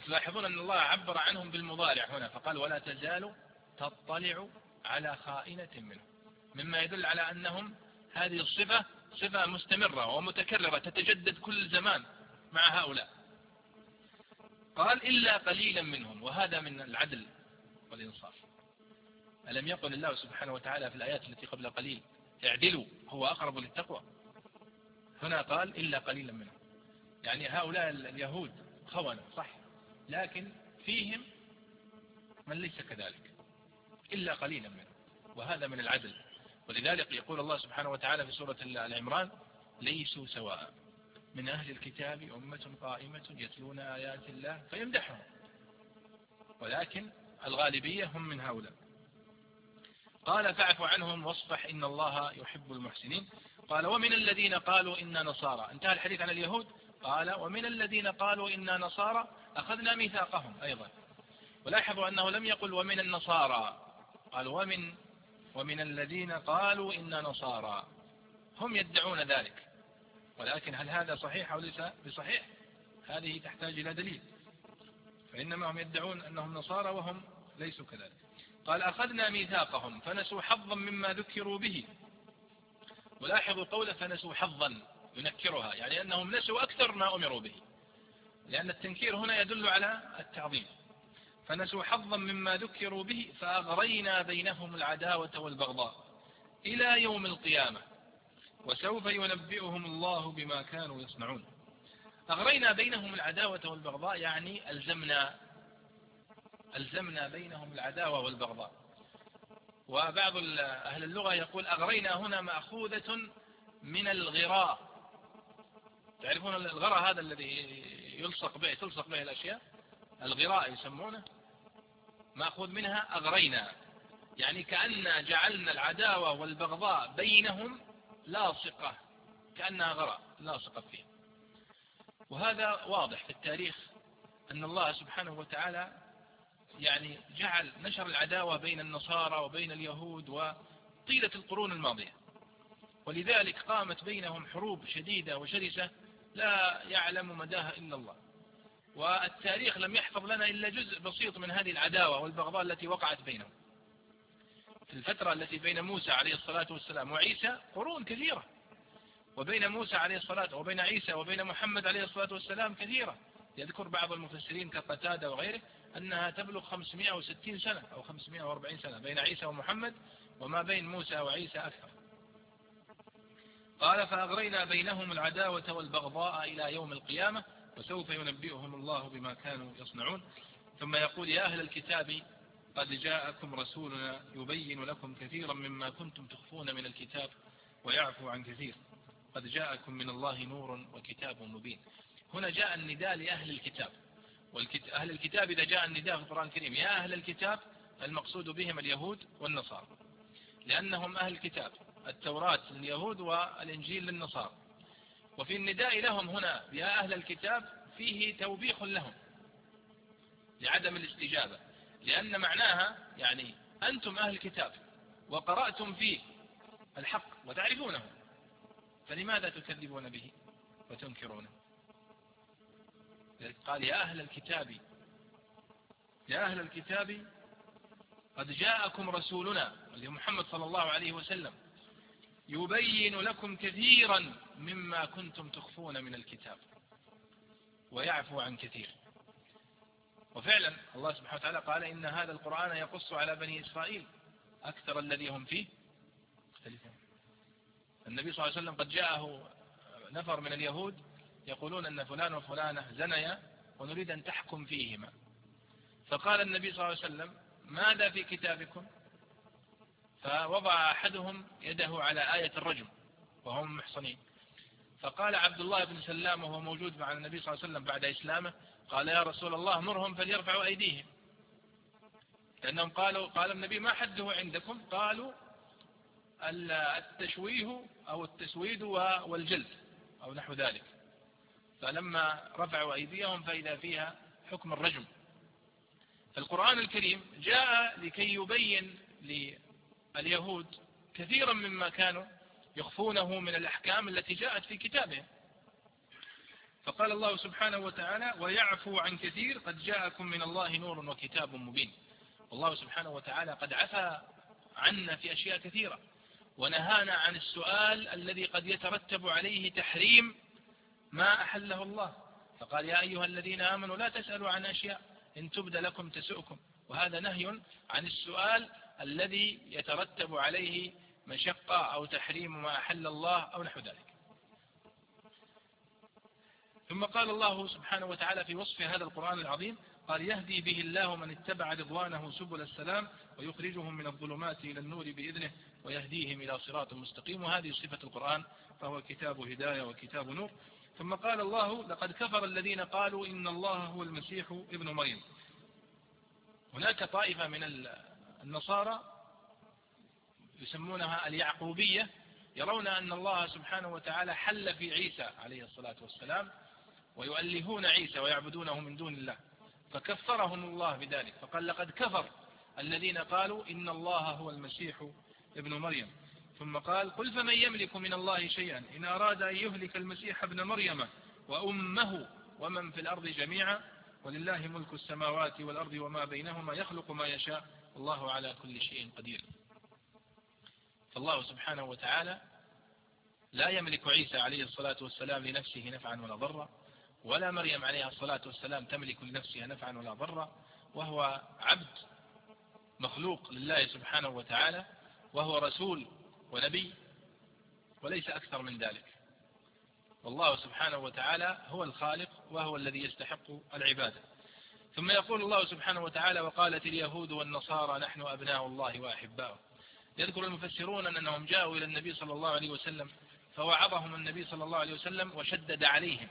وتلاحظون أن الله عبر عنهم بالمضارع هنا فقال ولا تزال تطلع على خائنة منهم، مما يدل على أنهم هذه الصفة صفة مستمرة ومتكررة تتجدد كل زمان مع هؤلاء. قال إلا قليلا منهم، وهذا من العدل والإنصاف. ألم يقل الله سبحانه وتعالى في الآيات التي قبل قليل اعدلوا هو أقرب للتقوى؟ هنا قال إلا قليلا منهم، يعني هؤلاء اليهود خونة صح، لكن فيهم من ليس كذلك، إلا قليلا منهم، وهذا من العدل. ولذلك يقول الله سبحانه وتعالى في سورة العمران ليسوا سواء من أهل الكتاب أمة قائمة يتلون آيات الله فيمدحهم، ولكن الغالبية هم من هؤلاء. قال فاعف عنهم واصفح إن الله يحب المحسنين. قال ومن الذين قالوا إنا نصارى، انتهى الحديث عن اليهود، قال ومن الذين قالوا إنا نصارى أخذنا ميثاقهم أيضا. ولاحظوا أنه لم يقل ومن النصارى، قال ومن الذين قالوا إنا نصارى، هم يدعون ذلك، ولكن هل هذا صحيح أو ليس بصحيح؟ هذه تحتاج إلى دليل، فإنما هم يدعون أنهم نصارى وهم ليسوا كذلك. قال أخذنا ميثاقهم فنسوا حظا مما ذكروا به. ولاحظوا قوله فنسوا حظا ينكرها، يعني أنهم نسوا أكثر ما أمروا به، لأن التنكير هنا يدل على التعظيم. فنسوا حظا مما ذكروا به فأغرينا بينهم العداوة والبغضاء إلى يوم القيامة وسوف ينبئهم الله بما كانوا يصنعون. أغرينا بينهم العداوة والبغضاء يعني ألزمنا بينهم العداوة والبغضاء. وبعض أهل اللغة يقول أغرينا هنا مأخوذة من الغراء. تعرفون الغراء هذا الذي تلصق به الأشياء، الغراء يسمونه، مأخوذ منها أغرينا، يعني كأن جعلنا العداوة والبغضاء بينهم لاصقة، كأنها غراء لاصقة فيه. وهذا واضح في التاريخ أن الله سبحانه وتعالى يعني نشر العداوة بين النصارى وبين اليهود وطيلة القرون الماضية، ولذلك قامت بينهم حروب شديدة وشرسة لا يعلم مداها إلا الله. والتاريخ لم يحفظ لنا إلا جزء بسيط من هذه العداوة والبغضاء التي وقعت بينهم. في الفترة التي بين موسى عليه الصلاة والسلام وعيسى قرون كثيرة، وبين موسى عليه الصلاة وبين عيسى وبين محمد عليه الصلاة والسلام كثيرة. يذكر بعض المفسرين كقتادة وغيره أنها تبلغ 560 سنة أو 540 سنة بين عيسى ومحمد، وما بين موسى وعيسى أكثر. قال فأغرينا بينهم العداوة والبغضاء إلى يوم القيامة وسوف ينبئهم الله بما كانوا يصنعون. ثم يقول يا أهل الكتاب قد جاءكم رسولنا يبين لكم كثيرا مما كنتم تخفون من الكتاب ويعفو عن كثير قد جاءكم من الله نور وكتاب مبين. هنا جاء النداء لأهل الكتاب، أهل الكتاب إذا جاء النداء في القرآن الكريم يا أهل الكتاب المقصود بهم اليهود والنصارى، لأنهم أهل الكتاب، التوراة لليهود والإنجيل للنصارى. وفي النداء لهم هنا يا أهل الكتاب فيه توبيخ لهم لعدم الاستجابة، لأن معناها يعني أنتم أهل الكتاب وقرأتم فيه الحق وتعرفونه، فلماذا تكذبون به وتنكرونه؟ قال يا أهل الكتاب قد جاءكم رسولنا اللي محمد صلى الله عليه وسلم يبين لكم كثيرا مما كنتم تخفون من الكتاب ويعفو عن كثير. وفعلا الله سبحانه وتعالى قال إن هذا القرآن يقص على بني إسرائيل أكثر الذي هم فيه مختلفون. النبي صلى الله عليه وسلم قد جاءه نفر من اليهود يقولون أن فلان وفلانة زنيا ونريد أن تحكم فيهما، فقال النبي صلى الله عليه وسلم ماذا في كتابكم؟ فوضع أحدهم يده على آية الرجم وهم محصنين، فقال عبد الله بن سلام وهو موجود مع النبي صلى الله عليه وسلم بعد إسلامه قال يا رسول الله مرهم فليرفعوا أيديهم، لأنهم قال النبي ما حده عندكم؟ قالوا التشويه أو التسويد والجلد أو نحو ذلك، فلما رفعوا أيديهم فإذا فيها حكم الرجم. فالقرآن الكريم جاء لكي يبين لليهود كثيرا مما كانوا يخفونه من الأحكام التي جاءت في كتابهم، فقال الله سبحانه وتعالى ويعفو عن كثير قد جاءكم من الله نور وكتاب مبين. والله سبحانه وتعالى قد عفى عنا في أشياء كثيرة، ونهانا عن السؤال الذي قد يترتب عليه تحريم ما أحله الله، فقال يا أيها الذين آمنوا لا تسألوا عن أشياء إن تبد لكم تسؤكم، وهذا نهي عن السؤال الذي يترتب عليه مشقة أو تحريم ما أحل الله أو نحو ذلك. ثم قال الله سبحانه وتعالى في وصف هذا القرآن العظيم قال يهدي به الله من اتبع رضوانه سبل السلام ويخرجهم من الظلمات إلى النور بإذنه ويهديهم إلى صراط مستقيم. وهذه صفة القرآن، فهو كتاب هداية وكتاب نور. ثم قال الله لقد كفر الذين قالوا إن الله هو المسيح ابن مريم. هناك طائفة من النصارى يسمونها اليعقوبية، يرون أن الله سبحانه وتعالى حل في عيسى عليه الصلاة والسلام، ويؤلهون عيسى ويعبدونه من دون الله، فكفرهم الله بذلك، فقال لقد كفر الذين قالوا إن الله هو المسيح ابن مريم. ثم قال قل فمن يملك من الله شيئا إن أراد أن يهلك المسيح ابن مريم وأمه ومن في الأرض جميعا ولله ملك السماوات والأرض وما بينهما يخلق ما يشاء والله على كل شيء قدير. فالله سبحانه وتعالى لا يملك عيسى عليه الصلاة والسلام لنفسه نفعا ولا ضرا، ولا مريم عليها الصلاة والسلام تملك لنفسها نفعا ولا ضرا، وهو عبد مخلوق لله سبحانه وتعالى، وهو رسول ونبي وليس أكثر من ذلك. والله سبحانه وتعالى هو الخالق وهو الذي يستحق العبادة. ثم يقول الله سبحانه وتعالى وقالت اليهود والنصارى نحن أبناء الله وأحباؤه. يذكر المفسرون أنهم جاءوا إلى النبي صلى الله عليه وسلم فوعظهم النبي صلى الله عليه وسلم وشدد عليهم،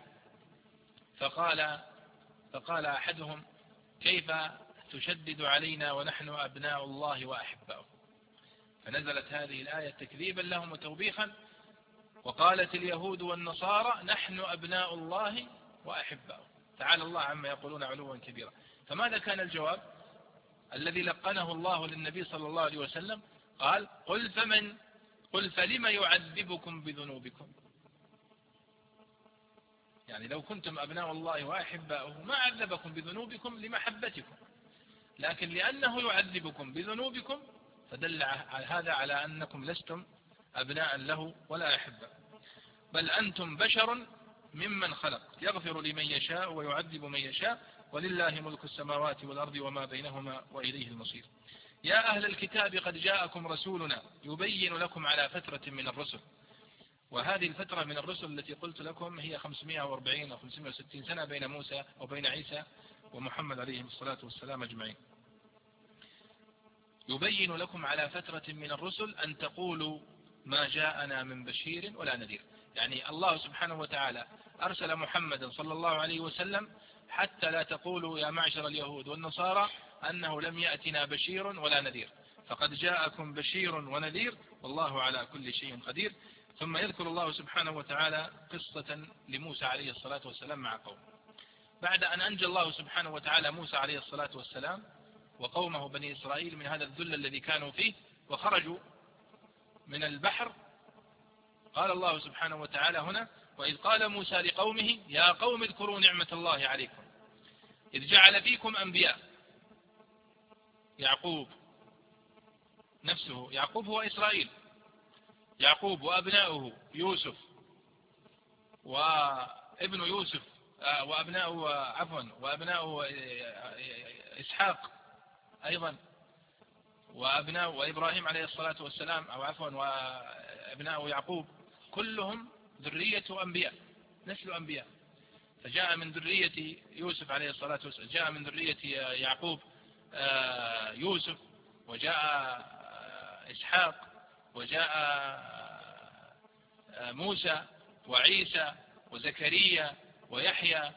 فقال أحدهم كيف تشدد علينا ونحن أبناء الله وأحباؤه، فنزلت هذه الآية تكذيبا لهم وتوبيخا. وقالت اليهود والنصارى نحن أبناء الله وأحباؤه، تعالى الله عما يقولون علوا كبيرا. فماذا كان الجواب الذي لقنه الله للنبي صلى الله عليه وسلم؟ قال قل فلم يعذبكم بذنوبكم، يعني لو كنتم أبناء الله وأحباؤه ما عذبكم بذنوبكم لمحبتكم، لكن لأنه يعذبكم بذنوبكم فدل هذا على أنكم لستم أبناء له ولا أحباء، بل أنتم بشر ممن خلق يغفر لمن يشاء ويعذب من يشاء ولله ملك السماوات والأرض وما بينهما وإليه المصير. يا أهل الكتاب قد جاءكم رسولنا يبين لكم على فترة من الرسل. وهذه الفترة من الرسل التي قلت لكم هي 540 أو 560 سنة بين موسى أو بين عيسى ومحمد عليه الصلاة والسلام أجمعين. يبين لكم على فترة من الرسل أن تقولوا ما جاءنا من بشير ولا نذير، يعني الله سبحانه وتعالى أرسل محمدا صلى الله عليه وسلم حتى لا تقولوا يا معشر اليهود والنصارى أنه لم يأتنا بشير ولا نذير، فقد جاءكم بشير ونذير والله على كل شيء قدير. ثم يذكر الله سبحانه وتعالى قصة لموسى عليه الصلاة والسلام مع قومه. بعد أن أنجى الله سبحانه وتعالى موسى عليه الصلاة والسلام وقومه بني إسرائيل من هذا الذل الذي كانوا فيه وخرجوا من البحر، قال الله سبحانه وتعالى هنا وإذ قال موسى لقومه يا قوم اذكروا نعمة الله عليكم إذ جعل فيكم أنبياء. يعقوب نفسه، يعقوب هو إسرائيل، يعقوب وأبناؤه يوسف وابن يوسف وأبناؤه وأبناؤه إسحاق أيضا وأبناؤه إبراهيم عليه الصلاة والسلام وأبناؤه يعقوب، كلهم ذرية أنبياء نسل أنبياء. فجاء من ذرية يوسف عليه الصلاة والسلام، جاء من ذرية يعقوب يوسف، وجاء إسحاق، وجاء موسى وعيسى وزكريا ويحيى،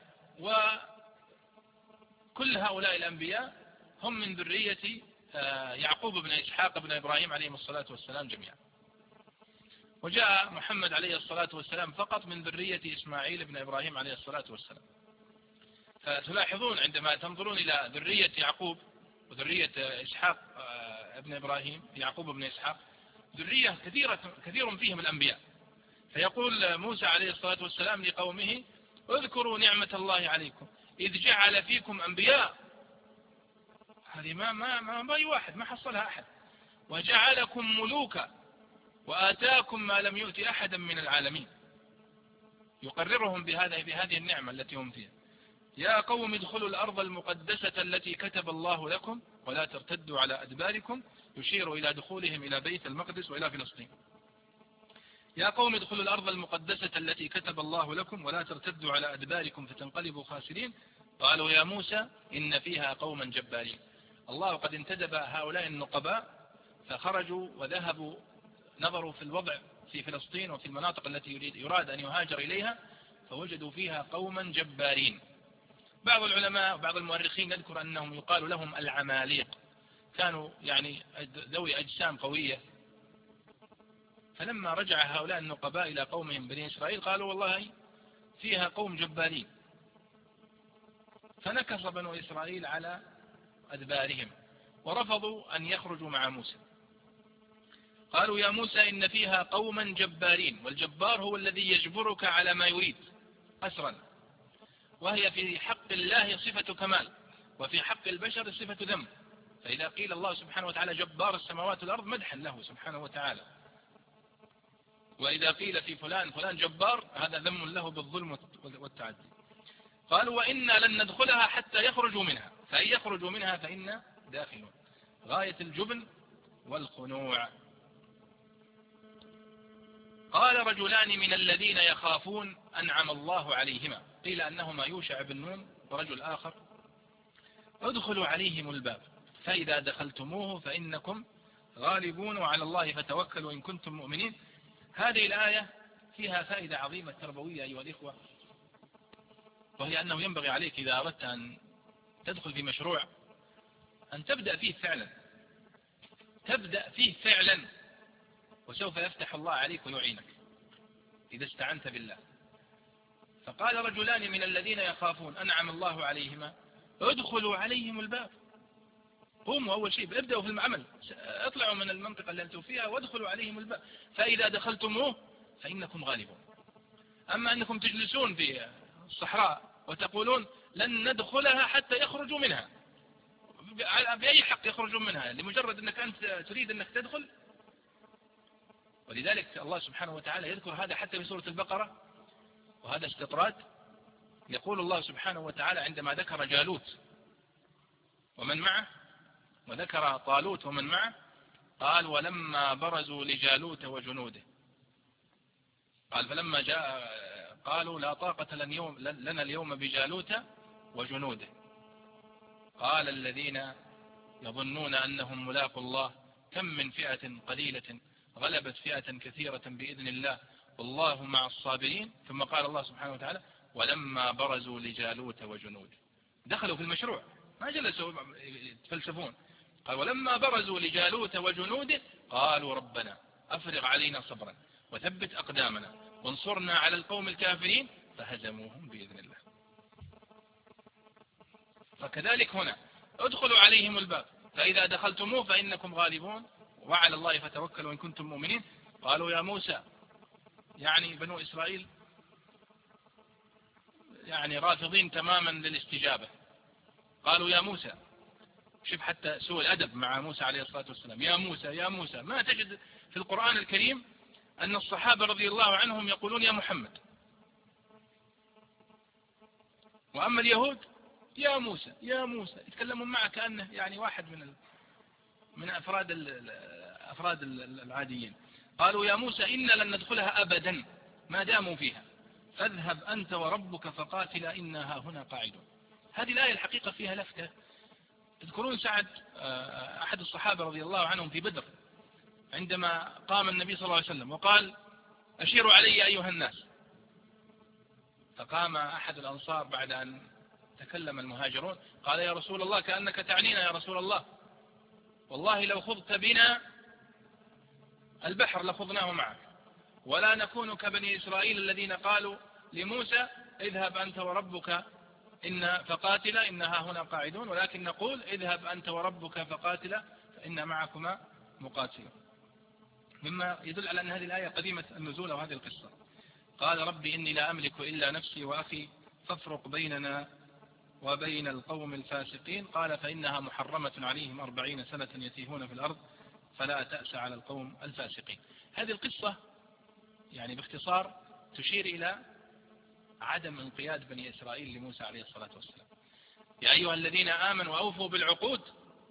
وكل هؤلاء الأنبياء هم من ذرية يعقوب بن إسحاق بن إبراهيم عليهم الصلاة والسلام جميعا. وجاء محمد عليه الصلاة والسلام فقط من ذرية إسماعيل بن إبراهيم عليه الصلاة والسلام. فتلاحظون عندما تنظرون إلى ذرية يعقوب وذرية إسحاق ابن إبراهيم، يعقوب بن إسحاق، ذرية كثير فيهم الأنبياء. فيقول موسى عليه الصلاة والسلام لقومه اذكروا نعمة الله عليكم إذ جعل فيكم أنبياء. هذه ما أي واحد ما حصلها أحد. وجعلكم ملوكا وآتاكم ما لم يؤت أحدا من العالمين. يقررهم بهذه النعمة التي هم فيها. يا قوم ادخلوا الأرض المقدسة التي كتب الله لكم ولا ترتدوا على أدباركم، يشير إلى دخولهم إلى بيت المقدس وإلى فلسطين. يا قوم ادخلوا الأرض المقدسة التي كتب الله لكم ولا ترتدوا على أدباركم فتنقلبوا خاسرين. قالوا يا موسى إن فيها قوما جبارين. الله قد انتدب هؤلاء النقباء فخرجوا وذهبوا نظروا في الوضع في فلسطين وفي المناطق التي يراد أن يهاجر إليها، فوجدوا فيها قوما جبارين. بعض العلماء وبعض المؤرخين يذكر أنهم يقال لهم العماليق، كانوا يعني ذوي أجسام قوية. فلما رجع هؤلاء النقباء إلى قومهم بني إسرائيل قالوا والله فيها قوم جبارين، فنكص بنو إسرائيل على أدبارهم ورفضوا أن يخرجوا مع موسى. قالوا يا موسى إن فيها قوما جبارين، والجبار هو الذي يجبرك على ما يريد قسرا، وهي في حق الله صفة كمال وفي حق البشر صفة ذم. فإذا قيل الله سبحانه وتعالى جبار السماوات والأرض مدحا له سبحانه وتعالى، وإذا قيل في فلان جبار هذا ذم له بالظلم والتعدي. قالوا وإنا لن ندخلها حتى يخرجوا منها فإن يخرجوا منها فإنا داخلون. غاية الجبن والخنوع. قال رجلان من الذين يخافون أنعم الله عليهما، قيل أنهما يوشع بن نون ورجل آخر، ادخلوا عليهم الباب فإذا دخلتموه فإنكم غالبون وعلى الله فتوكلوا إن كنتم مؤمنين. هذه الآية فيها فائدة عظيمة تربوية أيها الإخوة، وهي أنه ينبغي عليك إذا أردت أن تدخل في مشروع أن تبدأ فيه فعلا، وسوف يفتح الله عليك ويعينك إذا استعنت بالله. فقال رجلان من الذين يخافون أنعم الله عليهما ادخلوا عليهم الباب. قوموا أول شيء ابدأوا في العمل، اطلعوا من المنطقة اللي أنتم فيها وادخلوا عليهم الباب فإذا دخلتموه فإنكم غالبون. أما أنكم تجلسون في الصحراء وتقولون لن ندخلها حتى يخرجوا منها، بأي حق يخرجون منها؟ لمجرد أنك أنت تريد أنك تدخل. ولذلك الله سبحانه وتعالى يذكر هذا حتى في سورة البقرة، وهذا استطراد. يقول الله سبحانه وتعالى عندما ذكر جالوت ومن معه وذكر طالوت ومن معه قال ولما برزوا لجالوت وجنوده، قال فلما جاء قالوا لا طاقة لنا اليوم بجالوت وجنوده. قال الذين يظنون أنهم ملاقوا الله كم من فئة قليلة غلبت فئة كثيرة بإذن الله والله مع الصابرين. ثم قال الله سبحانه وتعالى ولما برزوا لجالوت وجنوده. دخلوا في المشروع ما جلسوا يتفلسفون. قال ولما برزوا لجالوت وجنوده قالوا ربنا أفرغ علينا صبرا وثبت أقدامنا وانصرنا على القوم الكافرين فهزموهم بإذن الله. فكذلك هنا ادخلوا عليهم الباب فإذا دخلتموه فإنكم غالبون وعلى الله فتوكلوا إن كنتم مؤمنين. قالوا يا موسى، يعني بنو إسرائيل يعني رافضين تماما للاستجابة. قالوا يا موسى، شوف حتى سوء الأدب مع موسى عليه الصلاة والسلام، يا موسى يا موسى. ما تجد في القرآن الكريم أن الصحابة رضي الله عنهم يقولون يا محمد، وأما اليهود يا موسى يا موسى، يتكلمون معه كأنه يعني واحد من أفراد العاديين. قالوا يا موسى إنا لن ندخلها أبدا ما داموا فيها فاذهب أنت وربك فقاتلا إنا هاهنا قاعدون. هذه الآية الحقيقة فيها لفتة. تذكرون سعد أحد الصحابة رضي الله عنهم في بدر عندما قام النبي صلى الله عليه وسلم وقال أشيروا علي أيها الناس، فقام أحد الأنصار بعد أن تكلم المهاجرون قال يا رسول الله كأنك تعنينا يا رسول الله، والله لو خضت بنا البحر لخضناه معك ولا نكون كبني إسرائيل الذين قالوا لموسى اذهب أنت وربك فقاتلا إنها هنا قاعدون، ولكن نقول اذهب أنت وربك فقاتلا فإن معكما مقاتلون. مما يدل على أن هذه الآية قديمة النزول وهذه القصة. قال ربي إني لا أملك إلا نفسي وأخي فافرق بيننا وبين القوم الفاسقين. قال فإنها محرمة عليهم 40 سنة يتيهون في الأرض فلا تأس على القوم الفاسقين. هذه القصة يعني باختصار تشير إلى عدم انقياد بني إسرائيل لموسى عليه الصلاة والسلام. يا أيها الذين آمنوا أوفوا بالعقود.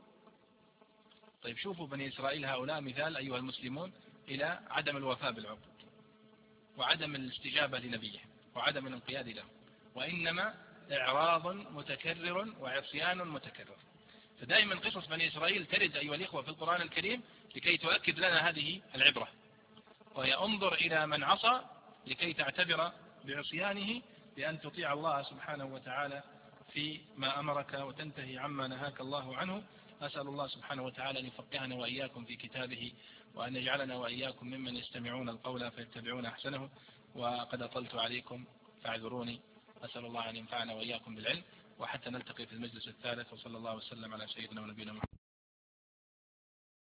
طيب شوفوا بني إسرائيل هؤلاء مثال أيها المسلمون إلى عدم الوفاء بالعقود وعدم الاستجابة لنبيه وعدم الانقياد له، وإنما إعراض متكرر وعصيان متكرر. فدائما قصص بني إسرائيل ترد أيها الإخوة في القرآن الكريم لكي تؤكد لنا هذه العبرة، وهي انظر إلى من عصى لكي تعتبر بعصيانه بأن تطيع الله سبحانه وتعالى فيما أمرك وتنتهي عما نهاك الله عنه. أسأل الله سبحانه وتعالى أن يفقهنا وإياكم في كتابه، وأن يجعلنا وإياكم ممن يستمعون القول فيتبعون أحسنه. وقد أطلت عليكم فاعذروني. أسأل الله أن ينفعنا وإياكم بالعلم، وحتى نلتقي في المجلس الثالث. وصلى الله وسلم على سيدنا ونبينا محمد.